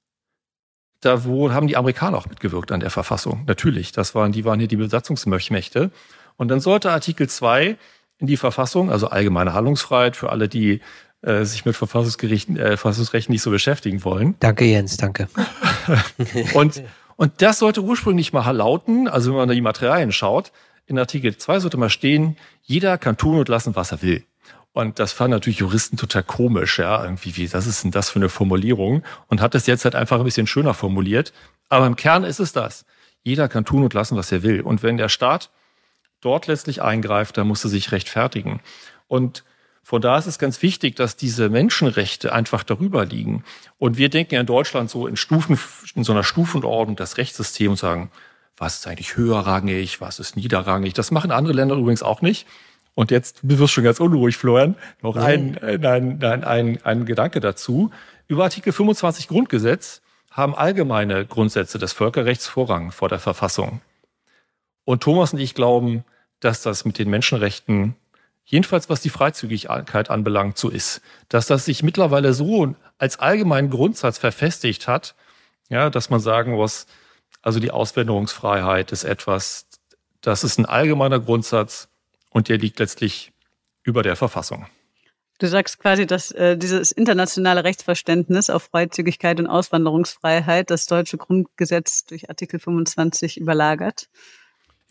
da wo haben die Amerikaner auch mitgewirkt an der Verfassung. Natürlich, das waren, die waren hier die Besatzungsmächte. Und dann sollte Artikel zwei in die Verfassung, also allgemeine Handlungsfreiheit für alle, die äh, sich mit Verfassungsgerichten, äh, Verfassungsrechten nicht so beschäftigen wollen. Danke, Jens, danke. und, und das sollte ursprünglich mal lauten, also wenn man die Materialien schaut, in Artikel zwei sollte mal stehen, jeder kann tun und lassen, was er will. Und das fanden natürlich Juristen total komisch, ja, irgendwie, wie, was ist denn das für eine Formulierung? Und hat das jetzt halt einfach ein bisschen schöner formuliert. Aber im Kern ist es das. Jeder kann tun und lassen, was er will. Und wenn der Staat dort letztlich eingreift, dann muss er sich rechtfertigen. Und von da ist es ganz wichtig, dass diese Menschenrechte einfach darüber liegen. Und wir denken ja in Deutschland so in Stufen, in so einer Stufenordnung das Rechtssystem und sagen, was ist eigentlich höherrangig, was ist niederrangig? Das machen andere Länder übrigens auch nicht. Und jetzt, du wirst schon ganz unruhig, Florian, noch ein, ein, ein, ein, ein, ein Gedanke dazu. Über Artikel fünfundzwanzig Grundgesetz haben allgemeine Grundsätze des Völkerrechts Vorrang vor der Verfassung. Und Thomas und ich glauben, dass das mit den Menschenrechten, jedenfalls was die Freizügigkeit anbelangt, so ist. Dass das sich mittlerweile so als allgemeinen Grundsatz verfestigt hat, ja, dass man sagen muss, also die Auswanderungsfreiheit ist etwas, das ist ein allgemeiner Grundsatz, und der liegt letztlich über der Verfassung. Du sagst quasi, dass äh, dieses internationale Rechtsverständnis auf Freizügigkeit und Auswanderungsfreiheit das deutsche Grundgesetz durch Artikel fünfundzwanzig überlagert.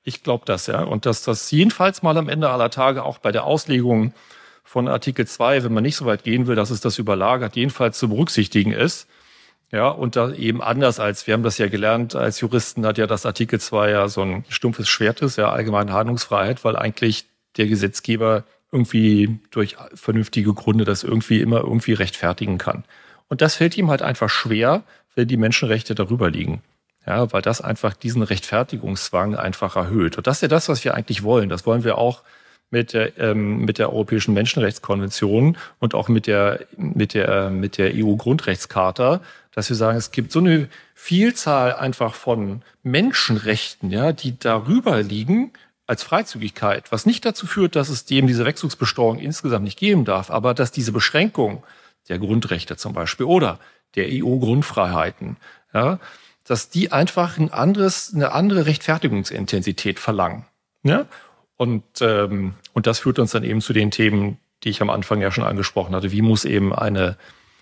Ich glaube das, ja. Und dass das jedenfalls mal am Ende aller Tage auch bei der Auslegung von Artikel zwei, wenn man nicht so weit gehen will, dass es das überlagert, jedenfalls zu berücksichtigen ist. Ja, und da eben anders als, wir haben das ja gelernt, als Juristen hat ja das Artikel zwei ja so ein stumpfes Schwert ist, ja, allgemeine Handlungsfreiheit, weil eigentlich der Gesetzgeber irgendwie durch vernünftige Gründe das irgendwie immer irgendwie rechtfertigen kann. Und das fällt ihm halt einfach schwer, wenn die Menschenrechte darüber liegen. Ja, weil das einfach diesen Rechtfertigungszwang einfach erhöht. Und das ist ja das, was wir eigentlich wollen. Das wollen wir auch mit der, ähm, mit der Europäischen Menschenrechtskonvention und auch mit der, mit der, mit der E U-Grundrechtscharta, dass wir sagen, es gibt so eine Vielzahl einfach von Menschenrechten, ja, die darüber liegen als Freizügigkeit, was nicht dazu führt, dass es dem diese Wechselbesteuerung insgesamt nicht geben darf, aber dass diese Beschränkung der Grundrechte zum Beispiel oder der E U-Grundfreiheiten, ja, dass die einfach ein anderes, eine andere Rechtfertigungsintensität verlangen. Ja? Und, ähm, und das führt uns dann eben zu den Themen, die ich am Anfang ja schon angesprochen hatte. Wie muss eben eine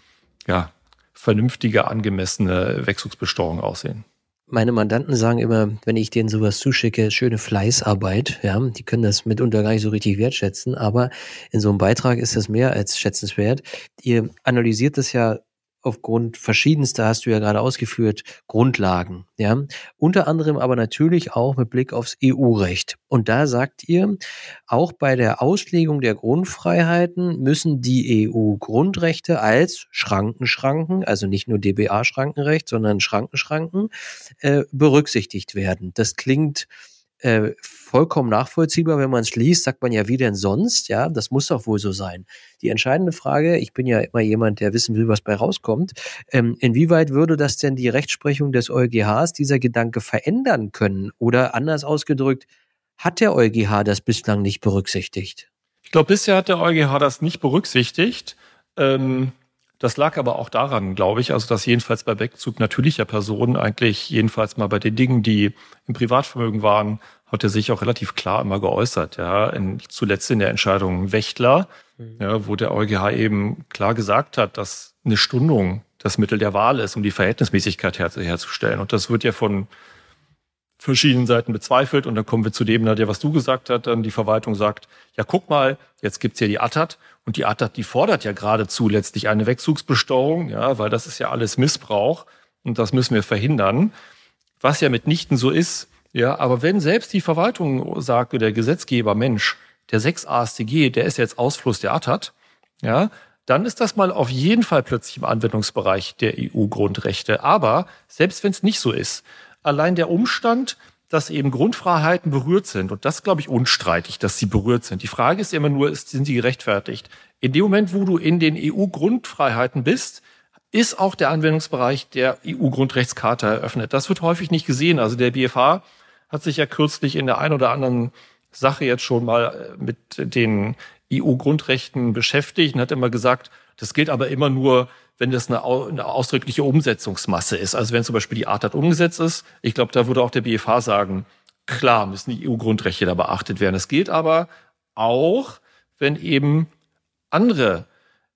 ja, vernünftige, angemessene Wechselbesteuerung aussehen? Meine Mandanten sagen immer, wenn ich denen sowas zuschicke, schöne Fleißarbeit, ja, die können das mitunter gar nicht so richtig wertschätzen, aber in so einem Beitrag ist das mehr als schätzenswert. Ihr analysiert das ja aufgrund verschiedenster, hast du ja gerade ausgeführt, Grundlagen, ja. Unter anderem aber natürlich auch mit Blick aufs E U-Recht. Und da sagt ihr, auch bei der Auslegung der Grundfreiheiten müssen die E U-Grundrechte als Schrankenschranken, also nicht nur D B A-Schrankenrecht, sondern Schrankenschranken, äh, berücksichtigt werden. Das klingt äh, vollkommen nachvollziehbar, wenn man es liest, sagt man ja, wie denn sonst? Ja, das muss doch wohl so sein. Die entscheidende Frage, ich bin ja immer jemand, der wissen will, was bei rauskommt, ähm, inwieweit würde das denn die Rechtsprechung des EuGHs, dieser Gedanke, verändern können? Oder anders ausgedrückt, hat der EuGH das bislang nicht berücksichtigt? Ich glaube, bisher hat der EuGH das nicht berücksichtigt. Ähm Das lag aber auch daran, glaube ich, also dass jedenfalls bei Wegzug natürlicher Personen eigentlich jedenfalls mal bei den Dingen, die im Privatvermögen waren, hat er sich auch relativ klar immer geäußert. Ja, in, zuletzt in der Entscheidung Wächtler, mhm. ja, wo der EuGH eben klar gesagt hat, dass eine Stundung das Mittel der Wahl ist, um die Verhältnismäßigkeit her, herzustellen. Und das wird ja von verschiedenen Seiten bezweifelt. Und dann kommen wir zu dem, Nadja, was du gesagt hast, dann die Verwaltung sagt, ja, guck mal, jetzt gibt's ja die A T A T. Und die A T A T, die fordert ja geradezu letztlich eine Wegzugsbesteuerung, ja, weil das ist ja alles Missbrauch und das müssen wir verhindern, was ja mitnichten so ist. Ja, aber wenn selbst die Verwaltung sagt, der Gesetzgeber, Mensch, der sechs A S t G, der ist jetzt Ausfluss der A T A T, ja, dann ist das mal auf jeden Fall plötzlich im Anwendungsbereich der E U-Grundrechte. Aber selbst wenn es nicht so ist, allein der Umstand, dass eben Grundfreiheiten berührt sind. Und das glaube ich unstreitig, dass sie berührt sind. Die Frage ist immer nur, sind sie gerechtfertigt? In dem Moment, wo du in den E U-Grundfreiheiten bist, ist auch der Anwendungsbereich der E U-Grundrechtscharta eröffnet. Das wird häufig nicht gesehen. Also der B F H hat sich ja kürzlich in der einen oder anderen Sache jetzt schon mal mit den E U-Grundrechten beschäftigt und hat immer gesagt, das gilt aber immer nur, wenn das eine, eine ausdrückliche Umsetzungsmasse ist. Also wenn zum Beispiel die A T A T umgesetzt ist, ich glaube, da würde auch der B F H sagen, klar müssen die E U-Grundrechte da beachtet werden. Es gilt aber auch, wenn eben andere,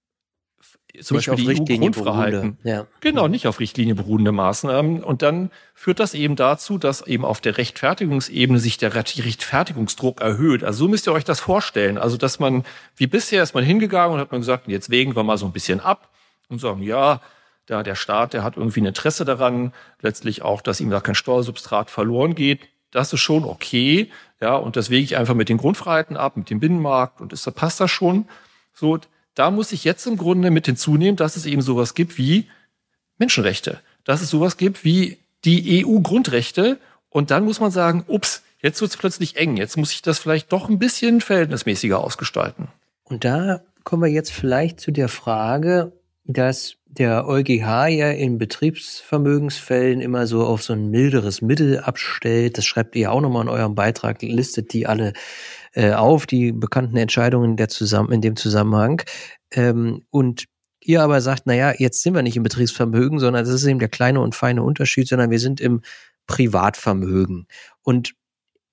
zum nicht Beispiel die E U-Grundfreiheiten, ja. genau, nicht auf Richtlinie beruhende Maßnahmen. Und dann führt das eben dazu, dass eben auf der Rechtfertigungsebene sich der Rechtfertigungsdruck erhöht. Also so müsst ihr euch das vorstellen. Also dass man, wie bisher ist man hingegangen und hat man gesagt, jetzt wägen wir mal so ein bisschen ab und sagen, ja, da der Staat, der hat irgendwie ein Interesse daran, letztlich auch, dass ihm da kein Steuersubstrat verloren geht. Das ist schon okay, ja, und das wege ich einfach mit den Grundfreiheiten ab, mit dem Binnenmarkt und ist, da passt das schon. So, da muss ich jetzt im Grunde mit hinzunehmen, dass es eben sowas gibt wie Menschenrechte, dass es sowas gibt wie die E U-Grundrechte und dann muss man sagen, ups, jetzt wird es plötzlich eng, jetzt muss ich das vielleicht doch ein bisschen verhältnismäßiger ausgestalten. Und da kommen wir jetzt vielleicht zu der Frage, dass der EuGH ja in Betriebsvermögensfällen immer so auf so ein milderes Mittel abstellt. Das schreibt ihr ja auch nochmal in eurem Beitrag, listet die alle äh, auf, die bekannten Entscheidungen der zusammen, in dem Zusammenhang. Ähm, und ihr aber sagt, naja, jetzt sind wir nicht im Betriebsvermögen, sondern das ist eben der kleine und feine Unterschied, sondern wir sind im Privatvermögen. Und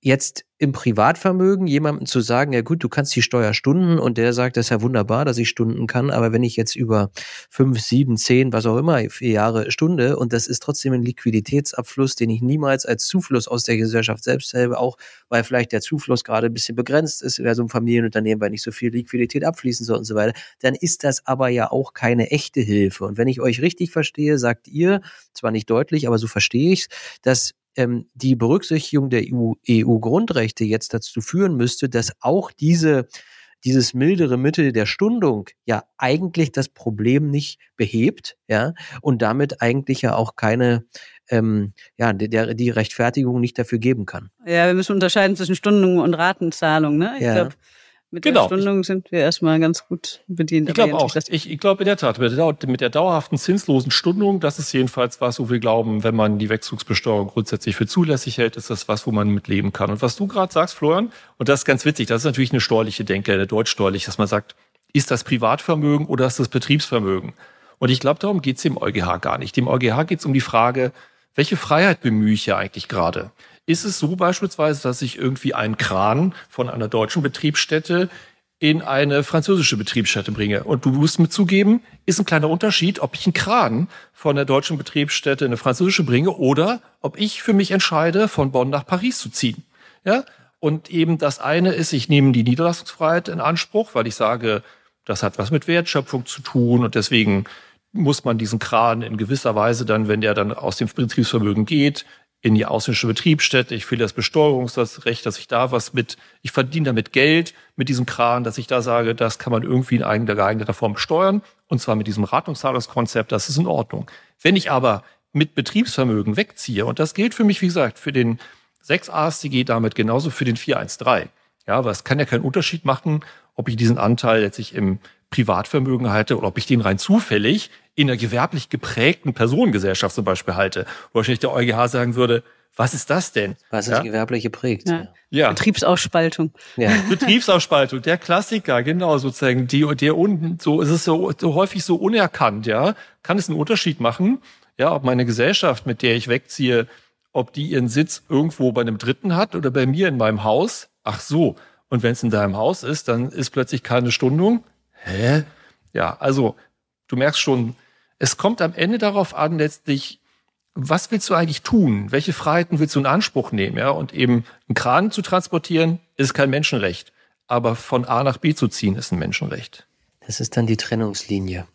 Jetzt im Privatvermögen jemandem zu sagen, ja gut, du kannst die Steuer stunden und der sagt, das ist ja wunderbar, dass ich stunden kann, aber wenn ich jetzt über fünf, sieben, zehn, was auch immer, vier Jahre stunde und das ist trotzdem ein Liquiditätsabfluss, den ich niemals als Zufluss aus der Gesellschaft selbst habe, auch weil vielleicht der Zufluss gerade ein bisschen begrenzt ist in so einem Familienunternehmen, weil nicht so viel Liquidität abfließen soll und so weiter, dann ist das aber ja auch keine echte Hilfe. Und wenn ich euch richtig verstehe, sagt ihr, zwar nicht deutlich, aber so verstehe ich es, dass die Berücksichtigung der E U-Grundrechte jetzt dazu führen müsste, dass auch diese, dieses mildere Mittel der Stundung ja eigentlich das Problem nicht behebt, ja, und damit eigentlich ja auch keine, ähm, ja, der, die Rechtfertigung nicht dafür geben kann. Ja, wir müssen unterscheiden zwischen Stundung und Ratenzahlung, ne? Ich ja. glaube, mit genau. der Stundung sind wir erstmal ganz gut bedient. Ich glaube auch. Ich, ich glaube in der Tat, mit der, mit der dauerhaften zinslosen Stundung, das ist jedenfalls was, wo wir glauben, wenn man die Wegzugsbesteuerung grundsätzlich für zulässig hält, ist das was, wo man mitleben kann. Und was du gerade sagst, Florian, und das ist ganz witzig, das ist natürlich eine steuerliche Denke, eine deutschsteuerliche, dass man sagt, ist das Privatvermögen oder ist das Betriebsvermögen? Und ich glaube, darum geht es dem EuGH gar nicht. Dem EuGH geht es um die Frage, welche Freiheit bemühe ich ja eigentlich gerade? Ist es so beispielsweise, dass ich irgendwie einen Kran von einer deutschen Betriebsstätte in eine französische Betriebsstätte bringe? Und du musst mir zugeben, ist ein kleiner Unterschied, ob ich einen Kran von der deutschen Betriebsstätte in eine französische bringe oder ob ich für mich entscheide, von Bonn nach Paris zu ziehen. Ja? Und eben das eine ist, ich nehme die Niederlassungsfreiheit in Anspruch, weil ich sage, das hat was mit Wertschöpfung zu tun und deswegen muss man diesen Kran in gewisser Weise dann, wenn der dann aus dem Betriebsvermögen geht, in die ausländische Betriebsstätte, ich will das Besteuerungsrecht, dass ich da was mit, ich verdiene damit Geld mit diesem Kran, dass ich da sage, das kann man irgendwie in eigener, geeigneter Form besteuern, und zwar mit diesem Ratenzahlungskonzept, das ist in Ordnung. Wenn ich aber mit Betriebsvermögen wegziehe, und das gilt für mich, wie gesagt, für den sechs A S t G damit genauso für den vier eins drei, ja, aber es kann ja keinen Unterschied machen, ob ich diesen Anteil letztlich im Privatvermögen halte oder ob ich den rein zufällig in einer gewerblich geprägten Personengesellschaft zum Beispiel halte, wo wahrscheinlich der EuGH sagen würde, was ist das denn? Was ist ja? gewerblich geprägt? Ja. Ja. Betriebsausspaltung. Ja. Betriebsausspaltung, der Klassiker, genau, sozusagen, die, der unten, so ist es so, so häufig so unerkannt, ja. Kann es einen Unterschied machen, ja, ob meine Gesellschaft, mit der ich wegziehe, ob die ihren Sitz irgendwo bei einem Dritten hat oder bei mir in meinem Haus? Ach so. Und wenn es in deinem Haus ist, dann ist plötzlich keine Stundung. Hä? Ja, also, du merkst schon, es kommt am Ende darauf an, letztlich, was willst du eigentlich tun? Welche Freiheiten willst du in Anspruch nehmen? Ja, und eben einen Kran zu transportieren, ist kein Menschenrecht. Aber von A nach B zu ziehen, ist ein Menschenrecht. Das ist dann die Trennungslinie.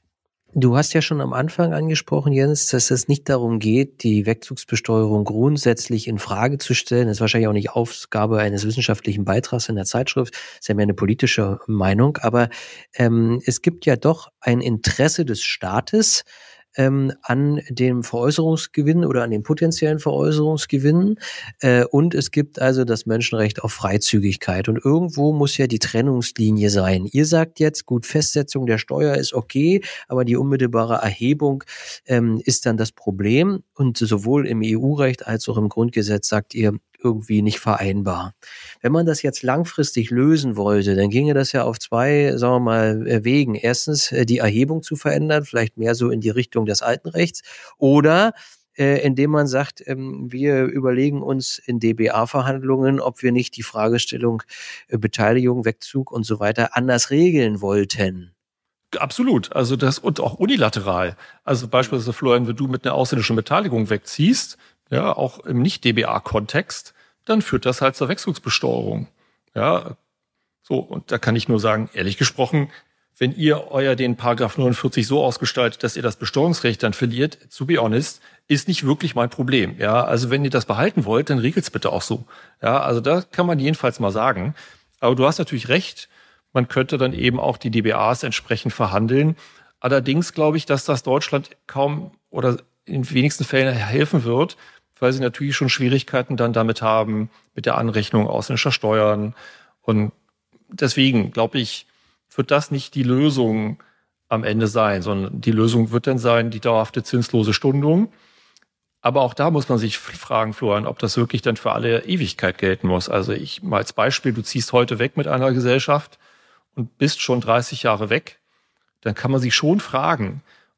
Du hast ja schon am Anfang angesprochen, Jens, dass es nicht darum geht, die Wegzugsbesteuerung grundsätzlich in Frage zu stellen. Das ist wahrscheinlich auch nicht Aufgabe eines wissenschaftlichen Beitrags in der Zeitschrift. Das ist ja mehr eine politische Meinung. Aber ähm, es gibt ja doch ein Interesse des Staates ähm, an dem Veräußerungsgewinn oder an den potenziellen Veräußerungsgewinnen. Äh, und es gibt also das Menschenrecht auf Freizügigkeit. Und irgendwo muss ja die Trennungslinie sein. Ihr sagt jetzt, gut, Festsetzung der Steuer ist okay, aber die unmittelbare Erhebung ähm, ist dann das Problem. Und sowohl im E U-Recht als auch im Grundgesetz sagt ihr, irgendwie nicht vereinbar. Wenn man das jetzt langfristig lösen wollte, dann ginge das ja auf zwei, sagen wir mal, Wegen. Erstens die Erhebung zu verändern, vielleicht mehr so in die Richtung des alten Rechts, oder äh, indem man sagt, ähm, wir überlegen uns in D B A-Verhandlungen, ob wir nicht die Fragestellung äh, Beteiligung, Wegzug und so weiter anders regeln wollten. Absolut, also das und auch unilateral. Also beispielsweise, Florian, wenn du mit einer ausländischen Beteiligung wegziehst, ja, auch im Nicht-D B A-Kontext, dann führt das halt zur Wegzugsbesteuerung. Ja, so, und da kann ich nur sagen, ehrlich gesprochen, wenn ihr euer den Paragraph neunundvierzig so ausgestaltet, dass ihr das Besteuerungsrecht dann verliert, to be honest, ist nicht wirklich mein Problem. Ja, also wenn ihr das behalten wollt, dann regelt's bitte auch so. Ja, also da kann man jedenfalls mal sagen. Aber du hast natürlich recht, man könnte dann eben auch die D B As entsprechend verhandeln. Allerdings glaube ich, dass das Deutschland kaum oder in wenigsten Fällen helfen wird, weil sie natürlich schon Schwierigkeiten dann damit haben, mit der Anrechnung ausländischer Steuern. Und deswegen, glaube ich, wird das nicht die Lösung am Ende sein, sondern die Lösung wird dann sein, die dauerhafte zinslose Stundung. Aber auch da muss man sich fragen, Florian, ob das wirklich dann für alle Ewigkeit gelten muss. Also ich mal als Beispiel, du ziehst heute weg mit einer Gesellschaft und bist schon dreißig Jahre weg, dann kann man sich schon fragen,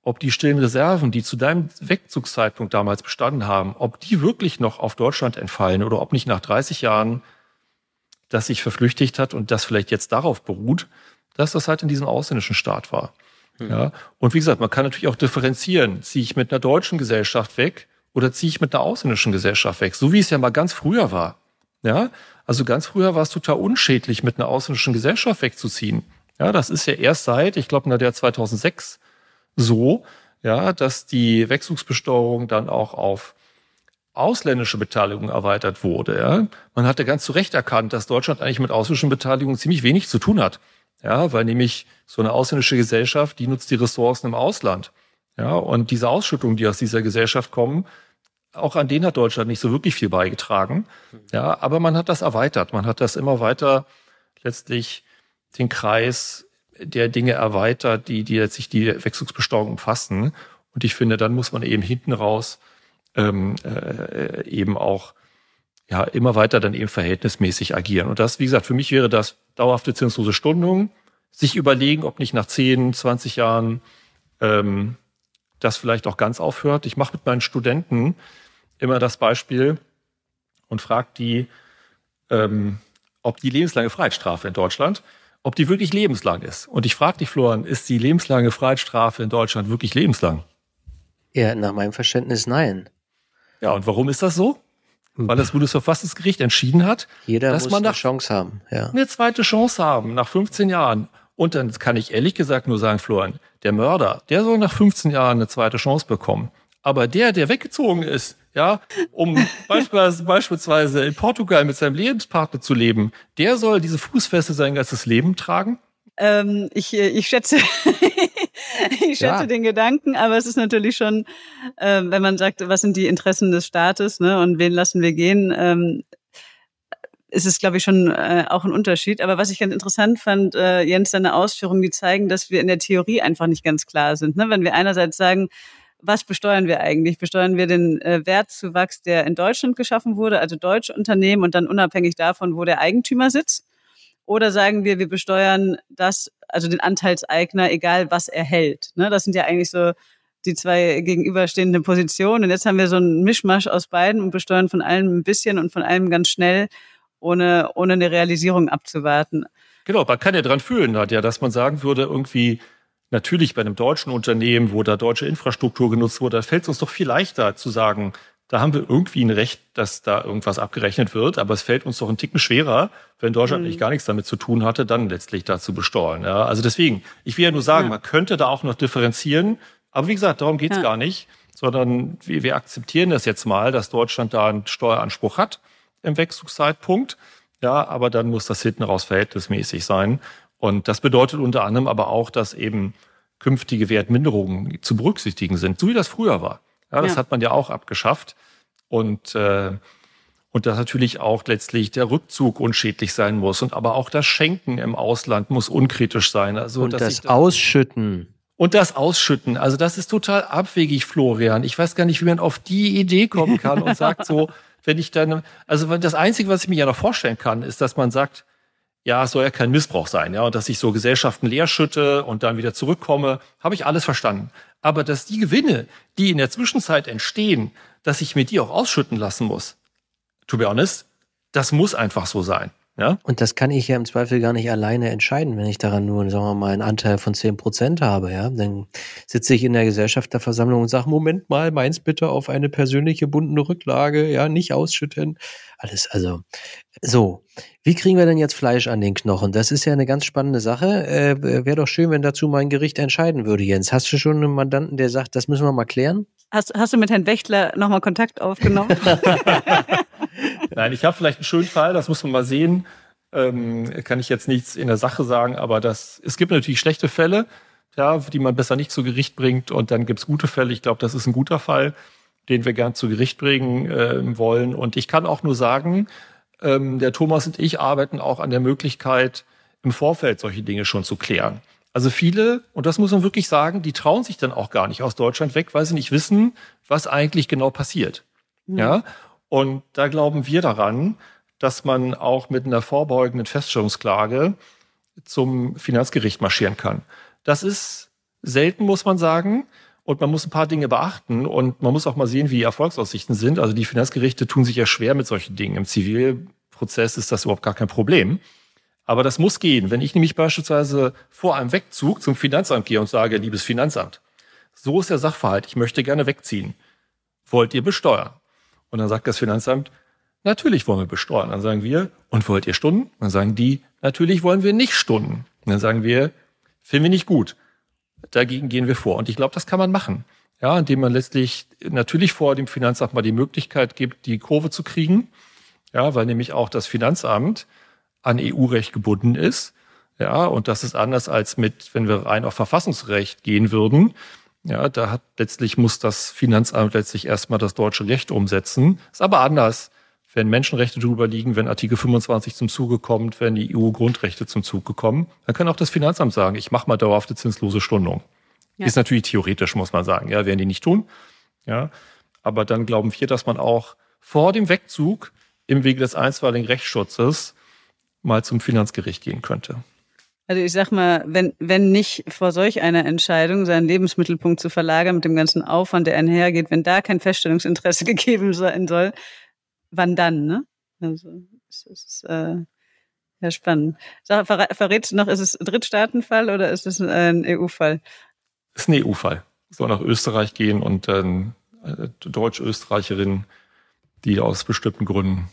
ob die stillen Reserven, die zu deinem Wegzugszeitpunkt damals bestanden haben, ob die wirklich noch auf Deutschland entfallen oder ob nicht nach dreißig Jahren das sich verflüchtigt hat und das vielleicht jetzt darauf beruht, dass das halt in diesem ausländischen Staat war. Mhm. Ja. Und wie gesagt, man kann natürlich auch differenzieren. Ziehe ich mit einer deutschen Gesellschaft weg oder ziehe ich mit einer ausländischen Gesellschaft weg? So wie es ja mal ganz früher war. Ja, also ganz früher war es total unschädlich, mit einer ausländischen Gesellschaft wegzuziehen. Ja, das ist ja erst seit, ich glaube, in der zweitausendsechs so, ja, dass die Wegzugsbesteuerung dann auch auf ausländische Beteiligung erweitert wurde. Ja. Man hatte ganz zu Recht erkannt, dass Deutschland eigentlich mit ausländischen Beteiligungen ziemlich wenig zu tun hat. Ja, weil nämlich so eine ausländische Gesellschaft, die nutzt die Ressourcen im Ausland. Ja, und diese Ausschüttungen, die aus dieser Gesellschaft kommen, auch an denen hat Deutschland nicht so wirklich viel beigetragen. Ja, aber man hat das erweitert. Man hat das immer weiter letztlich den Kreis der Dinge erweitert, die, die letztlich die Wegzugsbesteuerung umfassen. Und ich finde, dann muss man eben hinten raus ähm, äh, eben auch ja immer weiter dann eben verhältnismäßig agieren. Und das, wie gesagt, für mich wäre das dauerhafte zinslose Stundung, sich überlegen, ob nicht nach zehn, zwanzig Jahren ähm, das vielleicht auch ganz aufhört. Ich mache mit meinen Studenten immer das Beispiel und frage die, ähm, ob die lebenslange Freiheitsstrafe in Deutschland, ob die wirklich lebenslang ist. Und ich frage dich, Florian, ist die lebenslange Freiheitsstrafe in Deutschland wirklich lebenslang? Ja, nach meinem Verständnis nein. Ja, und warum ist das so? Weil das Bundesverfassungsgericht entschieden hat, Jeder dass muss man eine nach Chance haben. Ja. eine zweite Chance haben, nach fünfzehn Jahren. Und dann kann ich ehrlich gesagt nur sagen, Florian, der Mörder, der soll nach fünfzehn Jahren eine zweite Chance bekommen. Aber der, der weggezogen ist, ja, um beispielsweise, beispielsweise in Portugal mit seinem Lebenspartner zu leben, der soll diese Fußfeste sein ganzes Leben tragen? Ähm, ich, ich schätze, ich schätze Ja. den Gedanken, aber es ist natürlich schon, äh, wenn man sagt, was sind die Interessen des Staates, ne, und wen lassen wir gehen, ähm, ist es, glaube ich, schon äh, auch ein Unterschied. Aber was ich ganz interessant fand, äh, Jens, deine Ausführungen, die zeigen, dass wir in der Theorie einfach nicht ganz klar sind. Ne? Wenn wir einerseits sagen, was besteuern wir eigentlich? Besteuern wir den äh, Wertzuwachs, der in Deutschland geschaffen wurde, also deutsche Unternehmen und dann unabhängig davon, wo der Eigentümer sitzt? Oder sagen wir, wir besteuern das, also den Anteilseigner, egal was er hält? Ne? Das sind ja eigentlich so die zwei gegenüberstehenden Positionen. Und jetzt haben wir so einen Mischmasch aus beiden und besteuern von allem ein bisschen und von allem ganz schnell, ohne, ohne eine Realisierung abzuwarten. Genau, man kann ja dran fühlen, Nadja, dass man sagen würde, irgendwie natürlich bei einem deutschen Unternehmen, wo da deutsche Infrastruktur genutzt wurde, da fällt es uns doch viel leichter zu sagen, da haben wir irgendwie ein Recht, dass da irgendwas abgerechnet wird, aber es fällt uns doch einen Ticken schwerer, wenn Deutschland mhm. nicht gar nichts damit zu tun hatte, dann letztlich da zu besteuern. Ja, also deswegen, ich will ja nur sagen, ja. man könnte da auch noch differenzieren, aber wie gesagt, darum geht's ja. gar nicht, sondern wir, wir akzeptieren das jetzt mal, dass Deutschland da einen Steueranspruch hat im Wegzugszeitpunkt, ja, aber dann muss das hinten raus verhältnismäßig sein. Und das bedeutet unter anderem aber auch, dass eben künftige Wertminderungen zu berücksichtigen sind, so wie das früher war. Ja, das ja. hat man ja auch abgeschafft. Und, äh, und dass natürlich auch letztlich der Rückzug unschädlich sein muss. Und aber auch das Schenken im Ausland muss unkritisch sein. Also, und dass das ich, Ausschütten. Und das Ausschütten. Also das ist total abwegig, Florian. Ich weiß gar nicht, wie man auf die Idee kommen kann und sagt so, wenn ich dann, also das Einzige, was ich mir ja noch vorstellen kann, ist, dass man sagt, ja, es soll ja kein Missbrauch sein, ja, und dass ich so Gesellschaften leer schütte und dann wieder zurückkomme, habe ich alles verstanden. Aber dass die Gewinne, die in der Zwischenzeit entstehen, dass ich mir die auch ausschütten lassen muss, to be honest, das muss einfach so sein. Ja? Und das kann ich ja im Zweifel gar nicht alleine entscheiden, wenn ich daran nur, sagen wir mal, einen Anteil von zehn Prozent habe. Ja? Dann sitze ich in der Gesellschafterversammlung und sage, Moment mal, meins bitte auf eine persönliche bundene Rücklage, ja, nicht ausschütten. Alles, also so. Wie kriegen wir denn jetzt Fleisch an den Knochen? Das ist ja eine ganz spannende Sache. Äh, Wäre doch schön, wenn dazu mein Gericht entscheiden würde, Jens. Hast du schon einen Mandanten, der sagt, das müssen wir mal klären? Hast, hast du mit Herrn Wächtler nochmal Kontakt aufgenommen? Nein, ich habe vielleicht einen schönen Fall, das muss man mal sehen. Ähm, kann ich jetzt nichts in der Sache sagen, aber das, es gibt natürlich schlechte Fälle, ja, die man besser nicht zu Gericht bringt. Und dann gibt's gute Fälle. Ich glaube, das ist ein guter Fall, den wir gern zu Gericht bringen äh, wollen. Und ich kann auch nur sagen, ähm, der Thomas und ich arbeiten auch an der Möglichkeit, im Vorfeld solche Dinge schon zu klären. Also viele, und das muss man wirklich sagen, die trauen sich dann auch gar nicht aus Deutschland weg, weil sie nicht wissen, was eigentlich genau passiert. Mhm. Ja. Und da glauben wir daran, dass man auch mit einer vorbeugenden Feststellungsklage zum Finanzgericht marschieren kann. Das ist selten, muss man sagen. Und man muss ein paar Dinge beachten und man muss auch mal sehen, wie die Erfolgsaussichten sind. Also die Finanzgerichte tun sich ja schwer mit solchen Dingen. Im Zivilprozess ist das überhaupt gar kein Problem. Aber das muss gehen. Wenn ich nämlich beispielsweise vor einem Wegzug zum Finanzamt gehe und sage, liebes Finanzamt, so ist der Sachverhalt, ich möchte gerne wegziehen. Wollt ihr besteuern? Und dann sagt das Finanzamt, natürlich wollen wir besteuern. Dann sagen wir, und wollt ihr Stunden? Dann sagen die, natürlich wollen wir nicht Stunden. Und dann sagen wir, finden wir nicht gut. Dagegen gehen wir vor. Und ich glaube, das kann man machen. Ja, indem man letztlich natürlich vor dem Finanzamt mal die Möglichkeit gibt, die Kurve zu kriegen. Ja, weil nämlich auch das Finanzamt an E U-Recht gebunden ist. Ja, und das ist anders als mit, wenn wir rein auf Verfassungsrecht gehen würden. Ja, da hat letztlich muss das Finanzamt letztlich erstmal das deutsche Recht umsetzen. Ist aber anders, wenn Menschenrechte drüber liegen, wenn Artikel fünfundzwanzig zum Zuge kommt, wenn die E U-Grundrechte zum Zuge kommen, dann kann auch das Finanzamt sagen, ich mache mal dauerhafte zinslose Stundung. Ja. Ist natürlich theoretisch, muss man sagen. Ja, werden die nicht tun. Ja, aber dann glauben wir, dass man auch vor dem Wegzug im Wege des einstweiligen Rechtsschutzes mal zum Finanzgericht gehen könnte. Also ich sag mal, wenn, wenn nicht vor solch einer Entscheidung seinen Lebensmittelpunkt zu verlagern mit dem ganzen Aufwand, der einhergeht, wenn da kein Feststellungsinteresse gegeben sein soll, wann dann, ne? Also, es ist äh, ja spannend. Sag, verra- verrätst du noch, ist es Drittstaatenfall oder ist es ein E U-Fall? Ist ein E U-Fall. Soll nach Österreich gehen und dann äh, Deutsch-Österreicherin, die aus bestimmten Gründen,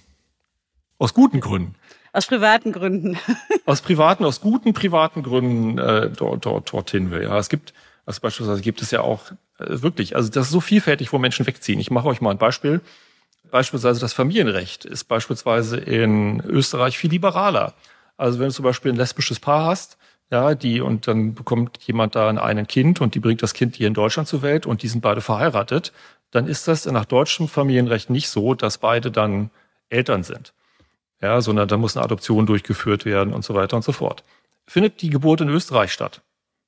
aus guten Gründen, Aus privaten Gründen. Aus privaten, aus guten privaten Gründen äh, dort, dort, dorthin will. Ja, es gibt, also beispielsweise gibt es ja auch äh, wirklich, also das ist so vielfältig, wo Menschen wegziehen. Ich mache euch mal ein Beispiel. Beispielsweise das Familienrecht ist beispielsweise in Österreich viel liberaler. Also wenn du zum Beispiel ein lesbisches Paar hast, ja, die und dann bekommt jemand da ein Kind und die bringt das Kind hier in Deutschland zur Welt und die sind beide verheiratet, dann ist das nach deutschem Familienrecht nicht so, dass beide dann Eltern sind. Ja, sondern da muss eine Adoption durchgeführt werden und so weiter und so fort. Findet die Geburt in Österreich statt?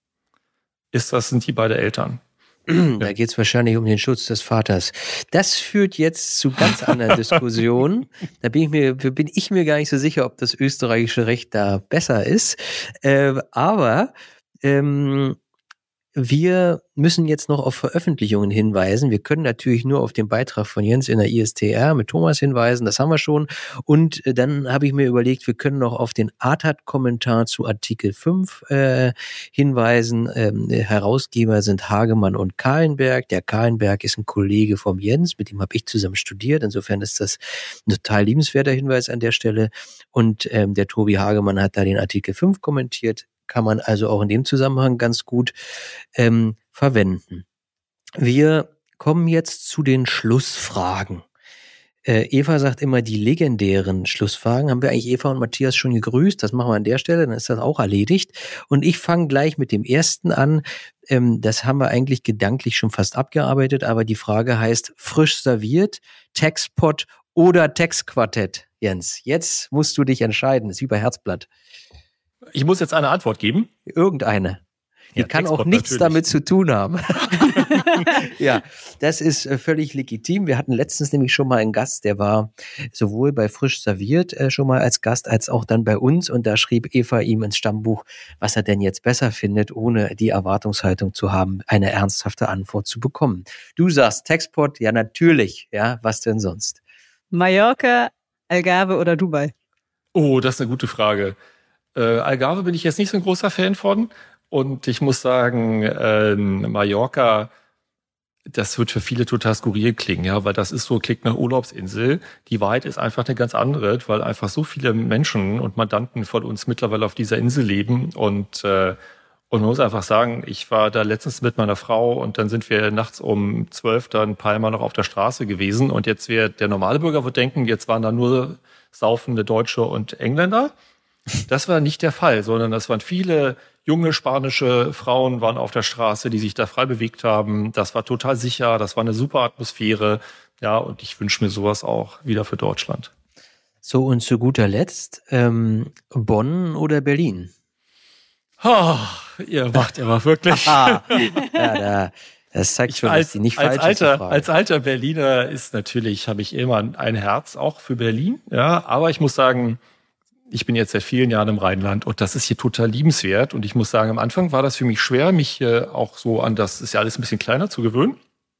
Ist das, sind die beide Eltern? Da geht es wahrscheinlich um den Schutz des Vaters. Das führt jetzt zu ganz anderen Diskussionen. Da bin ich mir, bin ich mir gar nicht so sicher, ob das österreichische Recht da besser ist. Äh, aber ähm, wir müssen jetzt noch auf Veröffentlichungen hinweisen. Wir können natürlich nur auf den Beitrag von Jens in der I S T R mit Thomas hinweisen, das haben wir schon. Und dann habe ich mir überlegt, wir können noch auf den A T A T-Kommentar zu Artikel fünf äh, hinweisen. Ähm, Herausgeber sind Hagemann und Kahlenberg. Der Kahlenberg ist ein Kollege vom Jens, mit dem habe ich zusammen studiert. Insofern ist das ein total liebenswerter Hinweis an der Stelle. Und ähm, der Tobi Hagemann hat da den Artikel fünf kommentiert. Kann man also auch in dem Zusammenhang ganz gut ähm, verwenden. Wir kommen jetzt zu den Schlussfragen. Äh, Eva sagt immer die legendären Schlussfragen. Haben wir eigentlich Eva und Matthias schon gegrüßt? Das machen wir an der Stelle, dann ist das auch erledigt. Und ich fange gleich mit dem ersten an. Ähm, das haben wir eigentlich gedanklich schon fast abgearbeitet, aber die Frage heißt frisch serviert, Textpot oder Textquartett. Jens, jetzt musst du dich entscheiden. Das ist wie bei Herzblatt. Ich muss jetzt eine Antwort geben. Irgendeine. Die Ja, kann Textpot auch nichts natürlich. damit zu tun haben. Ja, das ist äh, völlig legitim. Wir hatten letztens nämlich schon mal einen Gast, der war sowohl bei Frisch serviert äh, schon mal als Gast, als auch dann bei uns. Und da schrieb Eva ihm ins Stammbuch, was er denn jetzt besser findet, ohne die Erwartungshaltung zu haben, eine ernsthafte Antwort zu bekommen. Du sagst Textpot, ja natürlich. Ja, was denn sonst? Mallorca, Algarve oder Dubai? Oh, das ist eine gute Frage. Äh, Algarve bin ich jetzt nicht so ein großer Fan von. Und ich muss sagen, äh, Mallorca, das wird für viele total skurril klingen, ja, weil das ist so, klingt nach Urlaubsinsel. Die Wahrheit ist einfach eine ganz andere, weil einfach so viele Menschen und Mandanten von uns mittlerweile auf dieser Insel leben. Und, äh, und man muss einfach sagen, ich war da letztens mit meiner Frau und dann sind wir nachts um zwölf dann Palma noch auf der Straße gewesen. Und jetzt wäre der normale Bürger wird denken, jetzt waren da nur saufende Deutsche und Engländer. Das war nicht der Fall, sondern das waren viele junge spanische Frauen waren auf der Straße, die sich da frei bewegt haben. Das war total sicher, das war eine super Atmosphäre. Ja, und ich wünsche mir sowas auch wieder für Deutschland. So, und zu guter Letzt, ähm, Bonn oder Berlin? Oh, ihr macht immer wirklich. ja, da, das zeigt schon, als, dass die nicht als falsch alter, ist. Die Frage. Als alter Berliner ist natürlich, habe ich immer ein Herz auch für Berlin. Ja, aber ich muss sagen, ich bin jetzt seit vielen Jahren im Rheinland und das ist hier total liebenswert. Und ich muss sagen, am Anfang war das für mich schwer, mich äh, auch so an das, ist ja alles ein bisschen kleiner, zu gewöhnen.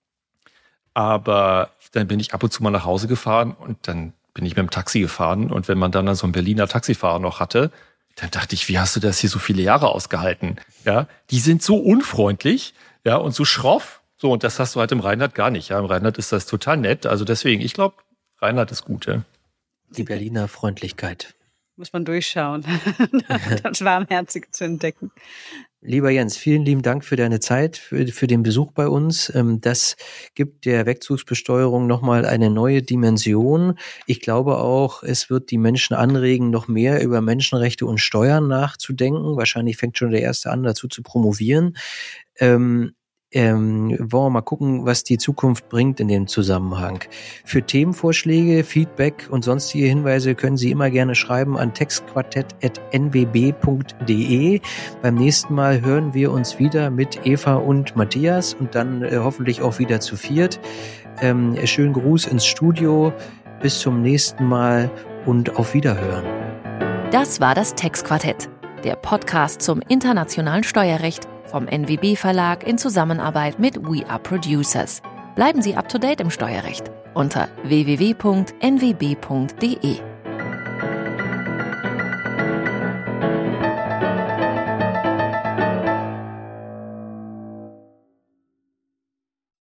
Aber dann bin ich ab und zu mal nach Hause gefahren und dann bin ich mit dem Taxi gefahren. Und wenn man dann so einen Berliner Taxifahrer noch hatte, dann dachte ich, wie hast du das hier so viele Jahre ausgehalten? Ja, die sind so unfreundlich, ja, und so schroff. So, und das hast du halt im Rheinland gar nicht. Ja, im Rheinland ist das total nett. Also deswegen, ich glaube, Rheinland ist gut, ja. Die Berliner Freundlichkeit. Muss man durchschauen, das Warmherzige zu entdecken. Lieber Jens, vielen lieben Dank für deine Zeit, für, für den Besuch bei uns. Das gibt der Wegzugsbesteuerung nochmal eine neue Dimension. Ich glaube auch, es wird die Menschen anregen, noch mehr über Menschenrechte und Steuern nachzudenken. Wahrscheinlich fängt schon der Erste an, dazu zu promovieren. Ähm, Ähm, wollen wir mal gucken, was die Zukunft bringt in dem Zusammenhang. Für Themenvorschläge, Feedback und sonstige Hinweise können Sie immer gerne schreiben an textquartett at n w b punkt d e. Beim nächsten Mal hören wir uns wieder mit Eva und Matthias und dann äh, hoffentlich auch wieder zu viert. Ähm, schönen Gruß ins Studio, bis zum nächsten Mal und auf Wiederhören. Das war das Textquartett, der Podcast zum internationalen Steuerrecht vom N W B Verlag in Zusammenarbeit mit We Are Producers. Bleiben Sie up to date im Steuerrecht unter w w w punkt n w b punkt d e.